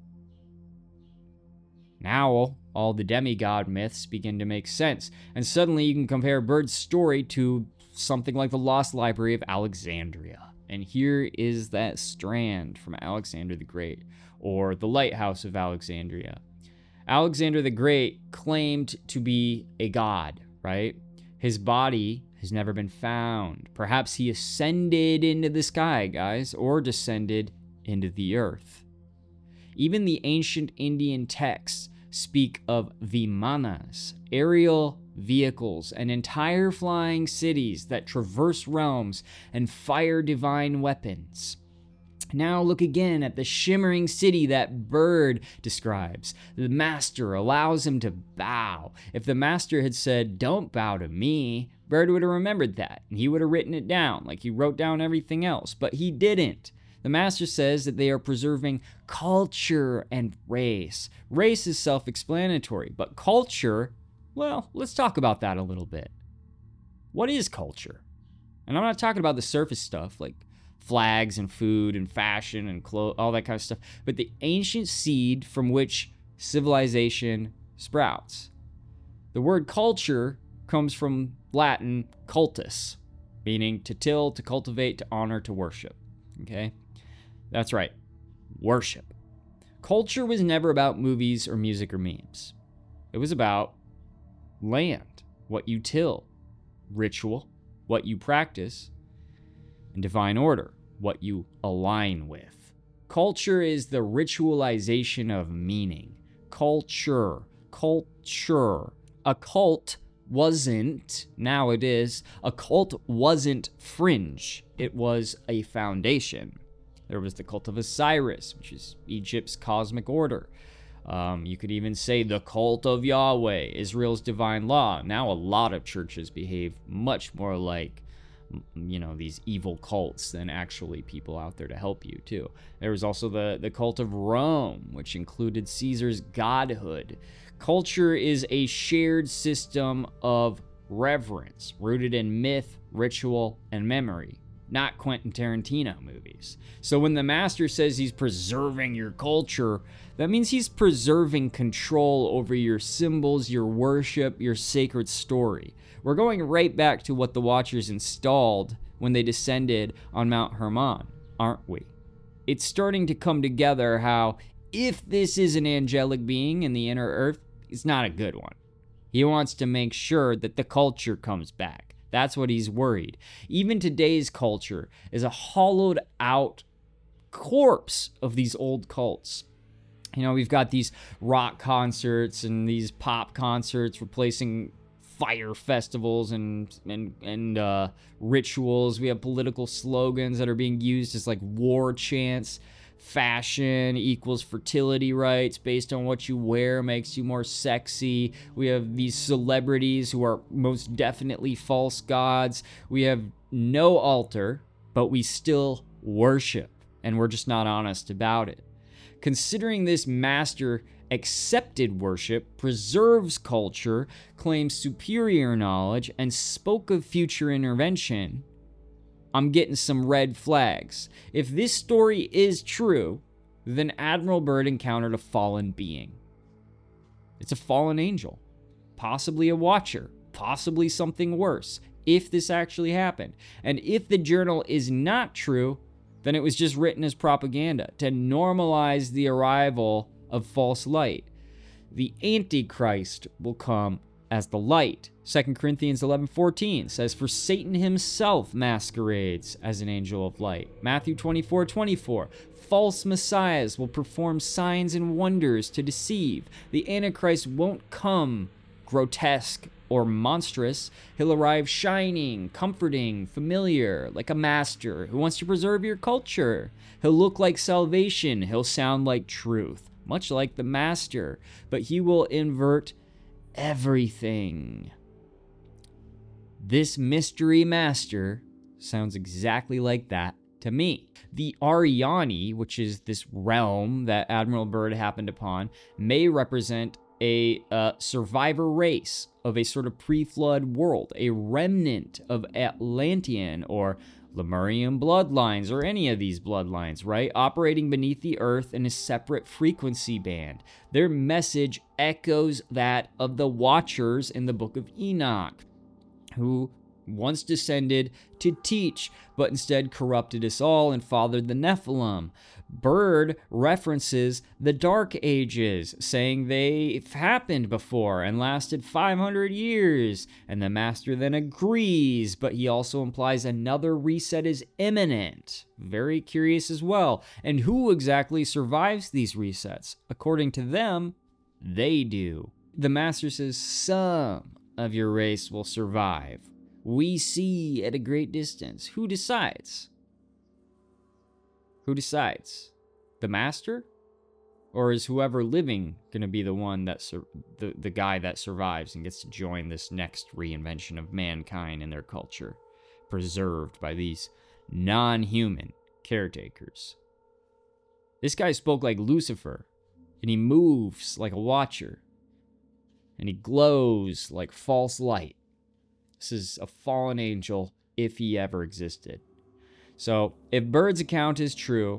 Now, all the demigod myths begin to make sense, and suddenly you can compare Byrd's story to something like the Lost Library of Alexandria. And here is that strand from Alexander the Great, or the Lighthouse of Alexandria. Alexander the Great claimed to be a god, right? His body has never been found. Perhaps he ascended into the sky, guys, or descended into the earth. Even the ancient Indian texts speak of vimanas, aerial vehicles, and entire flying cities that traverse realms and fire divine weapons. Now look again at the shimmering city that Byrd describes. The master allows him to bow. If the master had said, "Don't bow to me," Byrd would have remembered that, and he would have written it down, like he wrote down everything else, but he didn't. The master says that they are preserving culture and race. Race is self-explanatory, but culture, well, let's talk about that a little bit. What is culture? And I'm not talking about the surface stuff, like flags and food and fashion and clothes, all that kind of stuff, but the ancient seed from which civilization sprouts. The word culture comes from Latin cultus, meaning to till, to cultivate, to honor, to worship. Okay? That's right. Worship. Culture was never about movies or music or memes. It was about land, what you till, ritual, what you practice, and divine order, what you align with. Culture is the ritualization of meaning. Culture. Culture. A cult wasn't, now it is, a cult wasn't fringe. It was a foundation. There was the cult of Osiris, which is Egypt's cosmic order. Um, you could even say the cult of Yahweh, Israel's divine law. Now a lot of churches behave much more like, you know, these evil cults than actually people out there to help you too. There was also the, the cult of Rome, which included Caesar's godhood. Culture is a shared system of reverence, rooted in myth, ritual, and memory, not Quentin Tarantino movies. So when the master says he's preserving your culture, that means he's preserving control over your symbols, your worship, your sacred story. We're going right back to what the Watchers installed when they descended on Mount Hermon, aren't we? It's starting to come together how if this is an angelic being in the inner earth, it's not a good one. He wants to make sure that the culture comes back. That's what he's worried. Even today's culture is a hollowed out corpse of these old cults. You know, we've got these rock concerts and these pop concerts replacing fire festivals and and and uh, rituals. We have political slogans that are being used as like war chants. Fashion equals fertility rights based on what you wear makes you more sexy. We have these celebrities who are most definitely false gods. We have no altar, but we still worship, and we're just not honest about it. Considering this master accepted worship, preserves culture, claims superior knowledge, and spoke of future intervention, I'm getting some red flags. If this story is true, then Admiral Byrd encountered a fallen being. It's a fallen angel, possibly a watcher, possibly something worse, if this actually happened. And if the journal is not true, then it was just written as propaganda to normalize the arrival of false light. The Antichrist will come as the light. Second Corinthians eleven fourteen says, "For Satan himself masquerades as an angel of light." Matthew twenty-four twenty-four, "False messiahs will perform signs and wonders to deceive. The Antichrist won't come grotesque or monstrous. He'll arrive shining, comforting, familiar, like a master who wants to preserve your culture. He'll look like salvation. He'll sound like truth, much like the master, but he will invert everything." This mystery master sounds exactly like that to me. The Ariani, which is this realm that Admiral Byrd happened upon, may represent a uh, survivor race of a sort of pre-flood world, a remnant of Atlantean or Lemurian bloodlines, or any of these bloodlines, right? Operating beneath the earth in a separate frequency band. Their message echoes that of the Watchers in the Book of Enoch, who once descended to teach, but instead corrupted us all and fathered the Nephilim. Byrd references the Dark Ages, saying they've happened before and lasted five hundred years, and the Master then agrees, but he also implies another reset is imminent. Very curious as well. And who exactly survives these resets? According to them, they do. The Master says some of your race will survive. We see at a great distance. Who decides? Who decides? The Master? Or is whoever living going to be the one that sur- the, the guy that survives and gets to join this next reinvention of mankind and their culture, preserved by these non-human caretakers? This guy spoke like Lucifer, and he moves like a watcher, and he glows like false light. This is a fallen angel, if he ever existed. So, if Byrd's account is true,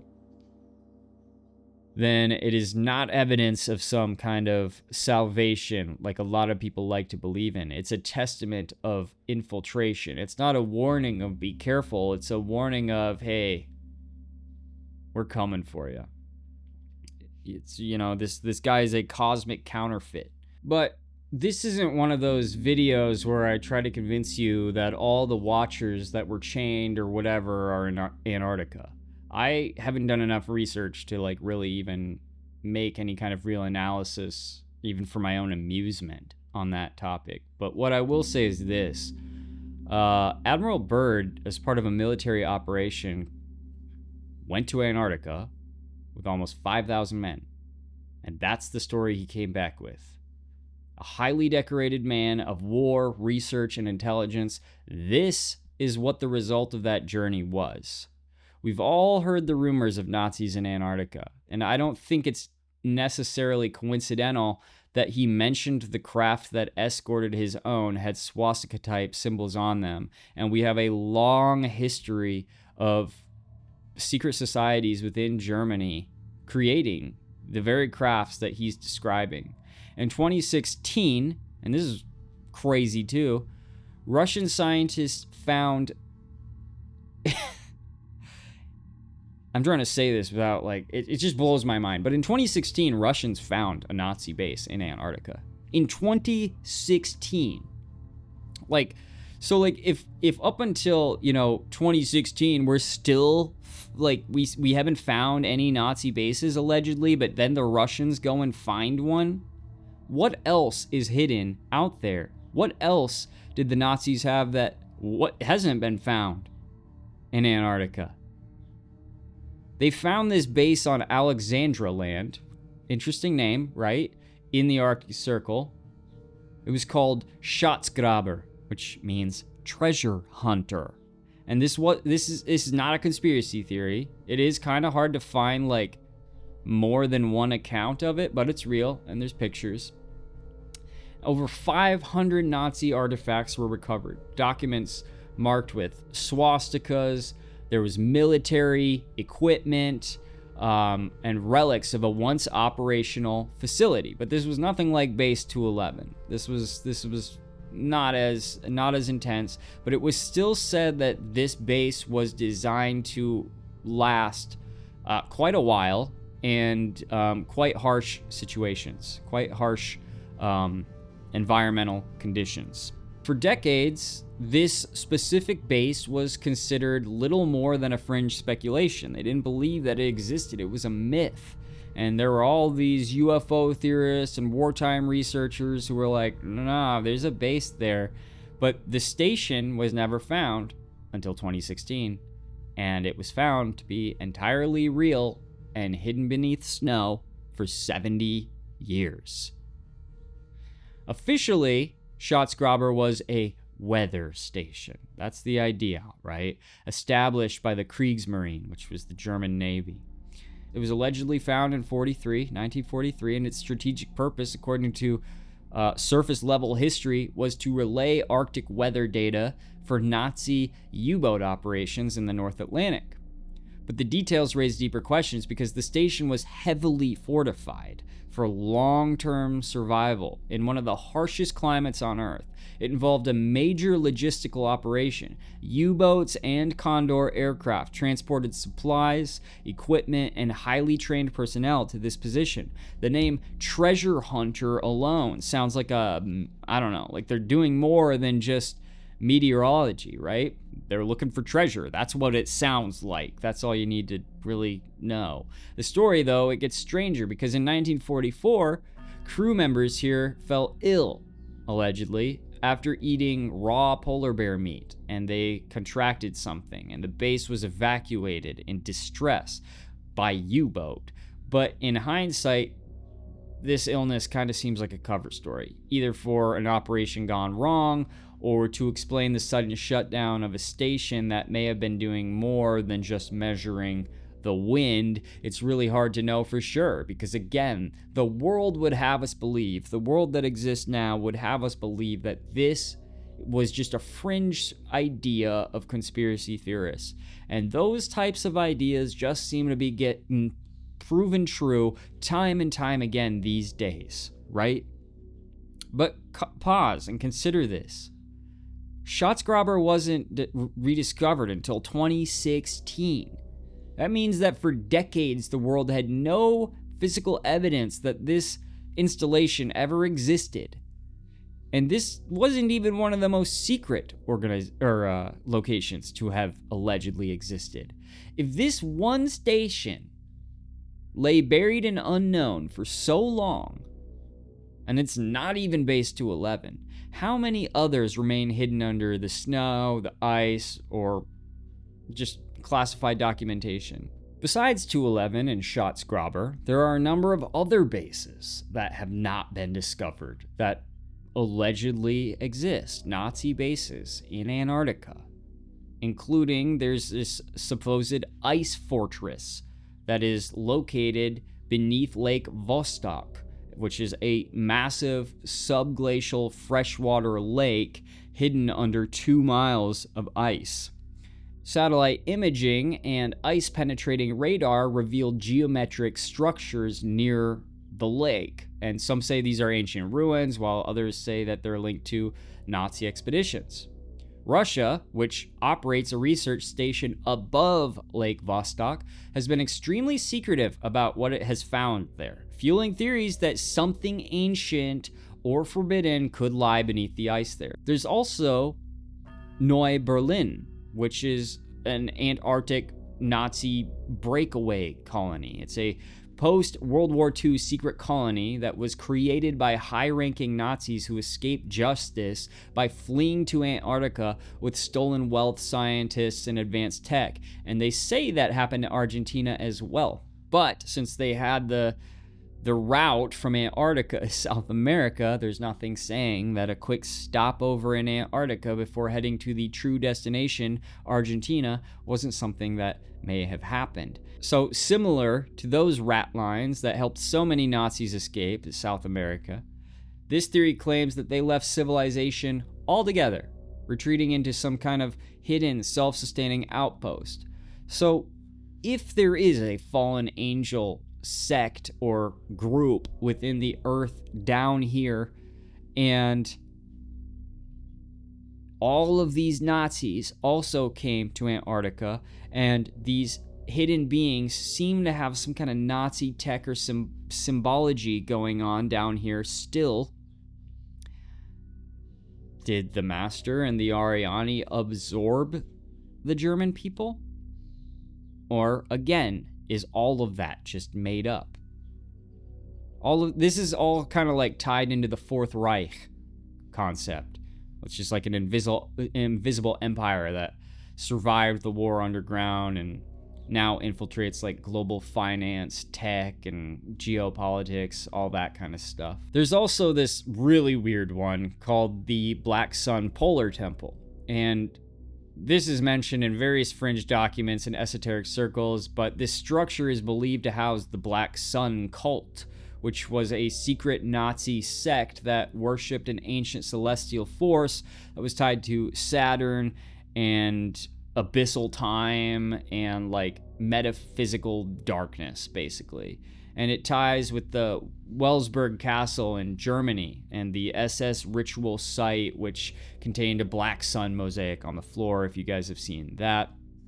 then it is not evidence of some kind of salvation like a lot of people like to believe in. It's a testament of infiltration. It's not a warning of be careful. It's a warning of, hey, we're coming for you. It's, you know, this, this guy is a cosmic counterfeit. But this isn't one of those videos where I try to convince you that all the Watchers that were chained or whatever are in Antarctica. I haven't done enough research to like really even make any kind of real analysis, even for my own amusement, on that topic. But what I will say is this. Uh, Admiral Byrd, as part of a military operation, went to Antarctica with almost five thousand men. And that's the story he came back with. A highly decorated man of war, research, and intelligence. This is what the result of that journey was. We've all heard the rumors of Nazis in Antarctica, and I don't think it's necessarily coincidental that he mentioned the craft that escorted his own had swastika-type symbols on them, and we have a long history of secret societies within Germany creating the very crafts that he's describing. In twenty sixteen, and this is crazy too, Russian scientists found... I'm trying to say this without, like, it, it just blows my mind. But in twenty sixteen, Russians found a Nazi base in Antarctica. In twenty sixteen. Like, so, like, if if up until, you know, twenty sixteen, we're still, like, we we haven't found any Nazi bases, allegedly, but then the Russians go and find one, what else is hidden out there? What else did the Nazis have that what hasn't been found in Antarctica? They found this base on Alexandra Land. Interesting name, right? In the Arctic Circle. It was called Schatzgraber, which means treasure hunter. And this what this is this is not a conspiracy theory. It is kind of hard to find like more than one account of it, but it's real and there's pictures. Over five hundred Nazi artifacts were recovered. Documents marked with swastikas. There was military equipment um, and relics of a once operational facility. But this was nothing like Base two eleven. This was this was not as not as intense, but it was still said that this base was designed to last uh, quite a while and um, quite harsh situations, quite harsh um, environmental conditions. For decades, this specific base was considered little more than a fringe speculation. They didn't believe that it existed. It was a myth. And there were all these U F O theorists and wartime researchers who were like, nah, there's a base there. But the station was never found until twenty sixteen. And it was found to be entirely real and hidden beneath snow for seventy years. Officially, Schatzgraber was a weather station. That's the idea, right? Established by the Kriegsmarine, which was the German Navy. It was allegedly found in forty-three, nineteen forty-three, and its strategic purpose, according to uh, surface-level history, was to relay Arctic weather data for Nazi U-boat operations in the North Atlantic. But the details raise deeper questions because the station was heavily fortified for long-term survival in one of the harshest climates on Earth. It involved a major logistical operation. U-boats and Condor aircraft transported supplies, equipment, and highly trained personnel to this position. The name Treasure Hunter alone sounds like a, I don't know, like they're doing more than just meteorology, right? They're looking for treasure. That's what it sounds like. That's all you need to really know. The story, though, it gets stranger because in nineteen forty-four, crew members here fell ill, allegedly, after eating raw polar bear meat, and they contracted something, and the base was evacuated in distress by U-boat. But in hindsight, this illness kind of seems like a cover story, either for an operation gone wrong or to explain the sudden shutdown of a station that may have been doing more than just measuring the wind. It's really hard to know for sure because, again, the world would have us believe, the world that exists now would have us believe that this was just a fringe idea of conspiracy theorists. And those types of ideas just seem to be getting proven true time and time again these days, right? But c- pause and consider this. Schatzgraber wasn't d- rediscovered until twenty sixteen. That means that for decades, the world had no physical evidence that this installation ever existed. And this wasn't even one of the most secret organiz- or, uh, locations to have allegedly existed. If this one station lay buried and unknown for so long, and it's not even Base two eleven, how many others remain hidden under the snow, the ice, or just classified documentation? Besides two eleven and Schatzgraber, there are a number of other bases that have not been discovered that allegedly exist, Nazi bases in Antarctica, including there's this supposed ice fortress that is located beneath Lake Vostok, which is a massive subglacial freshwater lake hidden under two miles of ice. Satellite imaging and ice-penetrating radar revealed geometric structures near the lake, and some say these are ancient ruins, while others say that they're linked to Nazi expeditions. Russia, which operates a research station above Lake Vostok, has been extremely secretive about what it has found there, fueling theories that something ancient or forbidden could lie beneath the ice there. There's also Neu-Berlin, which is an Antarctic Nazi breakaway colony. It's a post-World War Two secret colony that was created by high-ranking Nazis who escaped justice by fleeing to Antarctica with stolen wealth, scientists, and advanced tech. And they say that happened to Argentina as well. But since they had the the route from Antarctica to South America, there's nothing saying that a quick stopover in Antarctica before heading to the true destination, Argentina, wasn't something that may have happened. So similar to those rat lines that helped so many Nazis escape to South America, this theory claims that they left civilization altogether retreating into some kind of hidden, self-sustaining outpost. So, if there is a fallen angel sect or group within the earth down here, and all of these Nazis also came to Antarctica, and these hidden beings seem to have some kind of Nazi tech or some symbology going on down here still. Did the Master and the Ariani absorb the German people? Or, again, is all of that just made up? All of this is all kind of like tied into the Fourth Reich concept. It's just like an invisible, invisible empire that survived the war underground and now infiltrates like global finance, tech, and geopolitics, all that kind of stuff. There's also this really weird one called the Black Sun Polar Temple. And this is mentioned in various fringe documents and esoteric circles, but this structure is believed to house the Black Sun cult, which was a secret Nazi sect that worshipped an ancient celestial force that was tied to Saturn and abyssal time and like metaphysical darkness, basically. And it ties with the Welsberg Castle in Germany and the S S ritual site, which contained a black sun mosaic on the floor, if you guys have seen that.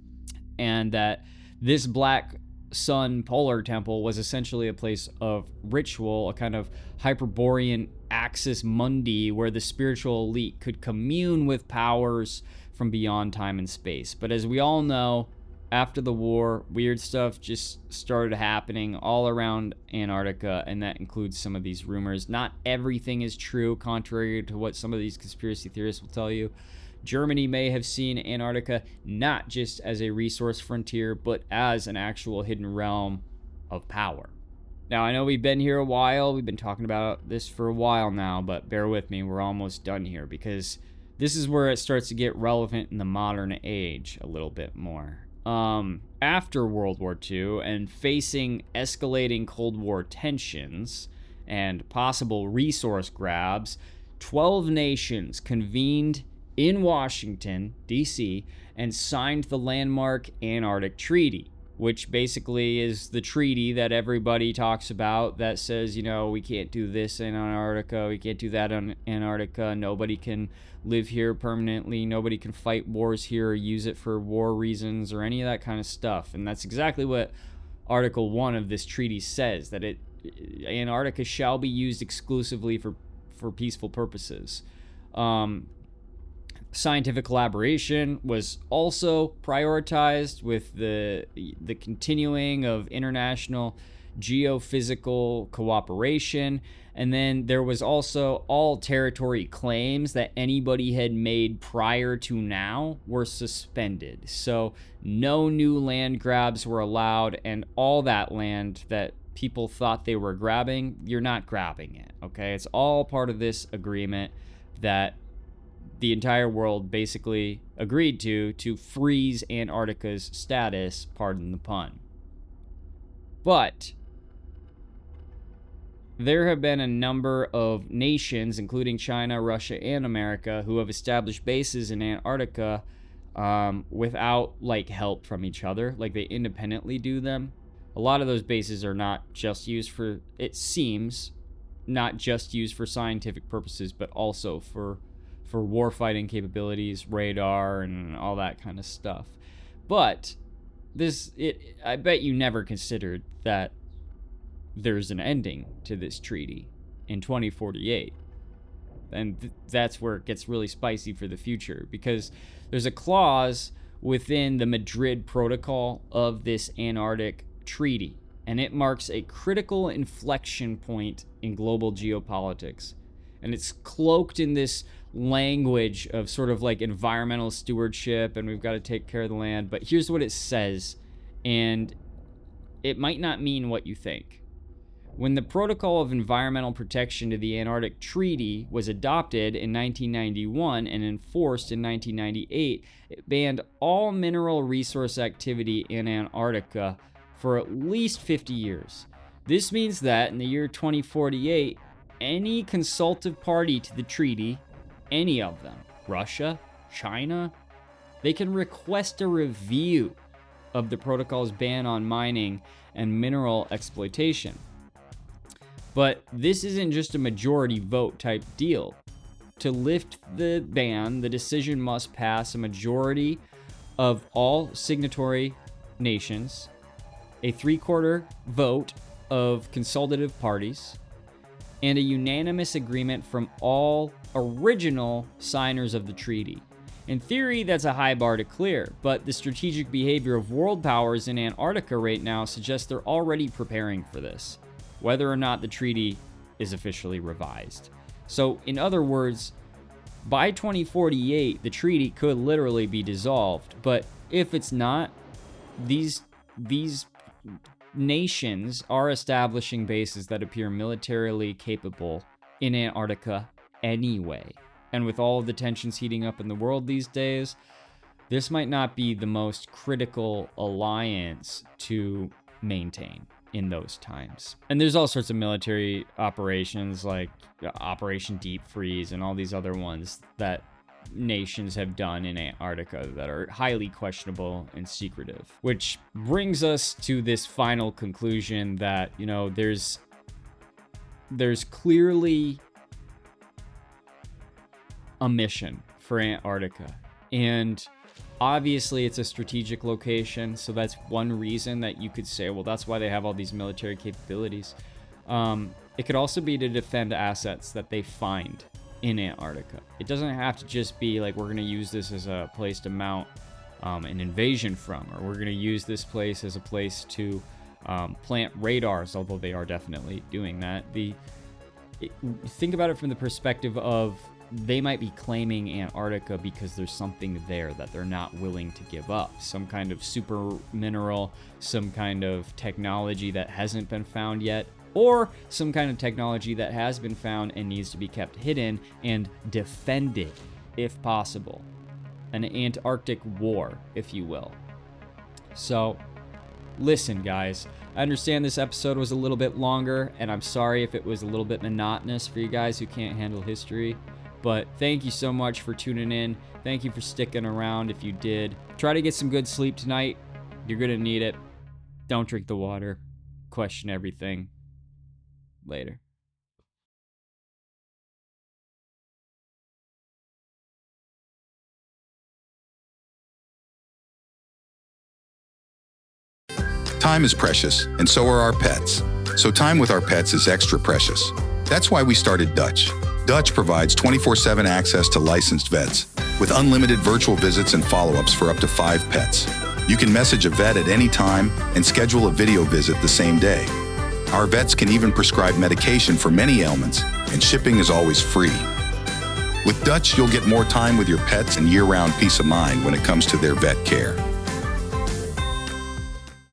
And that this black sun polar temple was essentially a place of ritual, a kind of Hyperborean axis mundi where the spiritual elite could commune with powers from beyond time and space. But as we all know, after the war, weird stuff just started happening all around Antarctica, and that includes some of these rumors. Not everything is true, contrary to what some of these conspiracy theorists will tell you. Germany may have seen Antarctica not just as a resource frontier, but as an actual hidden realm of power. Now, I know we've been here a while. We've been talking about this for a while now, but bear with me. We're almost done here because this is where it starts to get relevant in the modern age a little bit more. Um, after World War Two and facing escalating Cold War tensions and possible resource grabs, twelve nations convened in Washington, D C, and signed the landmark Antarctic Treaty, which basically is the treaty that everybody talks about that says, you know, we can't do this in Antarctica, we can't do that in Antarctica, nobody can live here permanently, nobody can fight wars here or use it for war reasons or any of that kind of stuff. And that's exactly what Article one of this treaty says, that it Antarctica shall be used exclusively for, for peaceful purposes. Um, Scientific collaboration was also prioritized with the the continuing of international geophysical cooperation, and then there was also all territory claims that anybody had made prior to now were suspended. So no new land grabs were allowed, and all that land that people thought they were grabbing, you're not grabbing it, okay? It's all part of this agreement that the entire world basically agreed to to freeze Antarctica's status, pardon the pun. But there have been a number of nations, including China, Russia, and America, who have established bases in Antarctica um, without like help from each other, like they independently do them. A lot of those bases are not just used for, it seems, not just used for scientific purposes, but also for for warfighting capabilities, radar, and all that kind of stuff. But this, it, I bet you never considered that there's an ending to this treaty in twenty forty-eight. And th- that's where it gets really spicy for the future, because there's a clause within the Madrid Protocol of this Antarctic Treaty, and it marks a critical inflection point in global geopolitics. And it's cloaked in this language of sort of like environmental stewardship, and we've got to take care of the land. But here's what it says, and it might not mean what you think. When the Protocol of Environmental Protection to the Antarctic Treaty was adopted in nineteen ninety-one and enforced in nineteen ninety-eight, it banned all mineral resource activity in Antarctica for at least fifty years. This means that in the year twenty forty-eight, any consultative party to the treaty, any of them, Russia, China, they can request a review of the protocol's ban on mining and mineral exploitation. But this isn't just a majority vote type deal. To lift the ban, the decision must pass a majority of all signatory nations, a three-quarter vote of consultative parties, and a unanimous agreement from all original signers of the treaty. In theory, that's a high bar to clear, but the strategic behavior of world powers in Antarctica right now suggests they're already preparing for this, whether or not the treaty is officially revised. So, in other words, by twenty forty-eight, the treaty could literally be dissolved, but if it's not, these these nations are establishing bases that appear militarily capable in Antarctica anyway. And with all of the tensions heating up in the world these days, this might not be the most critical alliance to maintain in those times. And there's all sorts of military operations like Operation Deep Freeze and all these other ones that nations have done in Antarctica that are highly questionable and secretive. Which brings us to this final conclusion that, you know, there's there's clearly a mission for Antarctica. And obviously it's a strategic location, so that's one reason that you could say, well, that's why they have all these military capabilities. Um, it could also be to defend assets that they find in Antarctica. It doesn't have to just be like, we're going to use this as a place to mount um, an invasion from, or we're going to use this place as a place to um, plant radars, although they are definitely doing that. The it, think about it from the perspective of they might be claiming Antarctica because there's something there that they're not willing to give up. Some kind of super mineral, some kind of technology that hasn't been found yet, or some kind of technology that has been found and needs to be kept hidden and defended, if possible. An Antarctic war, if you will. So, listen, guys. I understand this episode was a little bit longer, and I'm sorry if it was a little bit monotonous for you guys who can't handle history. But thank you so much for tuning in. Thank you for sticking around if you did. Try to get some good sleep tonight. You're going to need it. Don't drink the water. Question everything. Later. Time is precious, and so are our pets. So time with our pets is extra precious. That's why we started Dutch. Dutch provides twenty-four seven access to licensed vets, with unlimited virtual visits and follow-ups for up to five pets. You can message a vet at any time and schedule a video visit the same day. Our vets can even prescribe medication for many ailments, and shipping is always free. With Dutch, you'll get more time with your pets and year-round peace of mind when it comes to their vet care.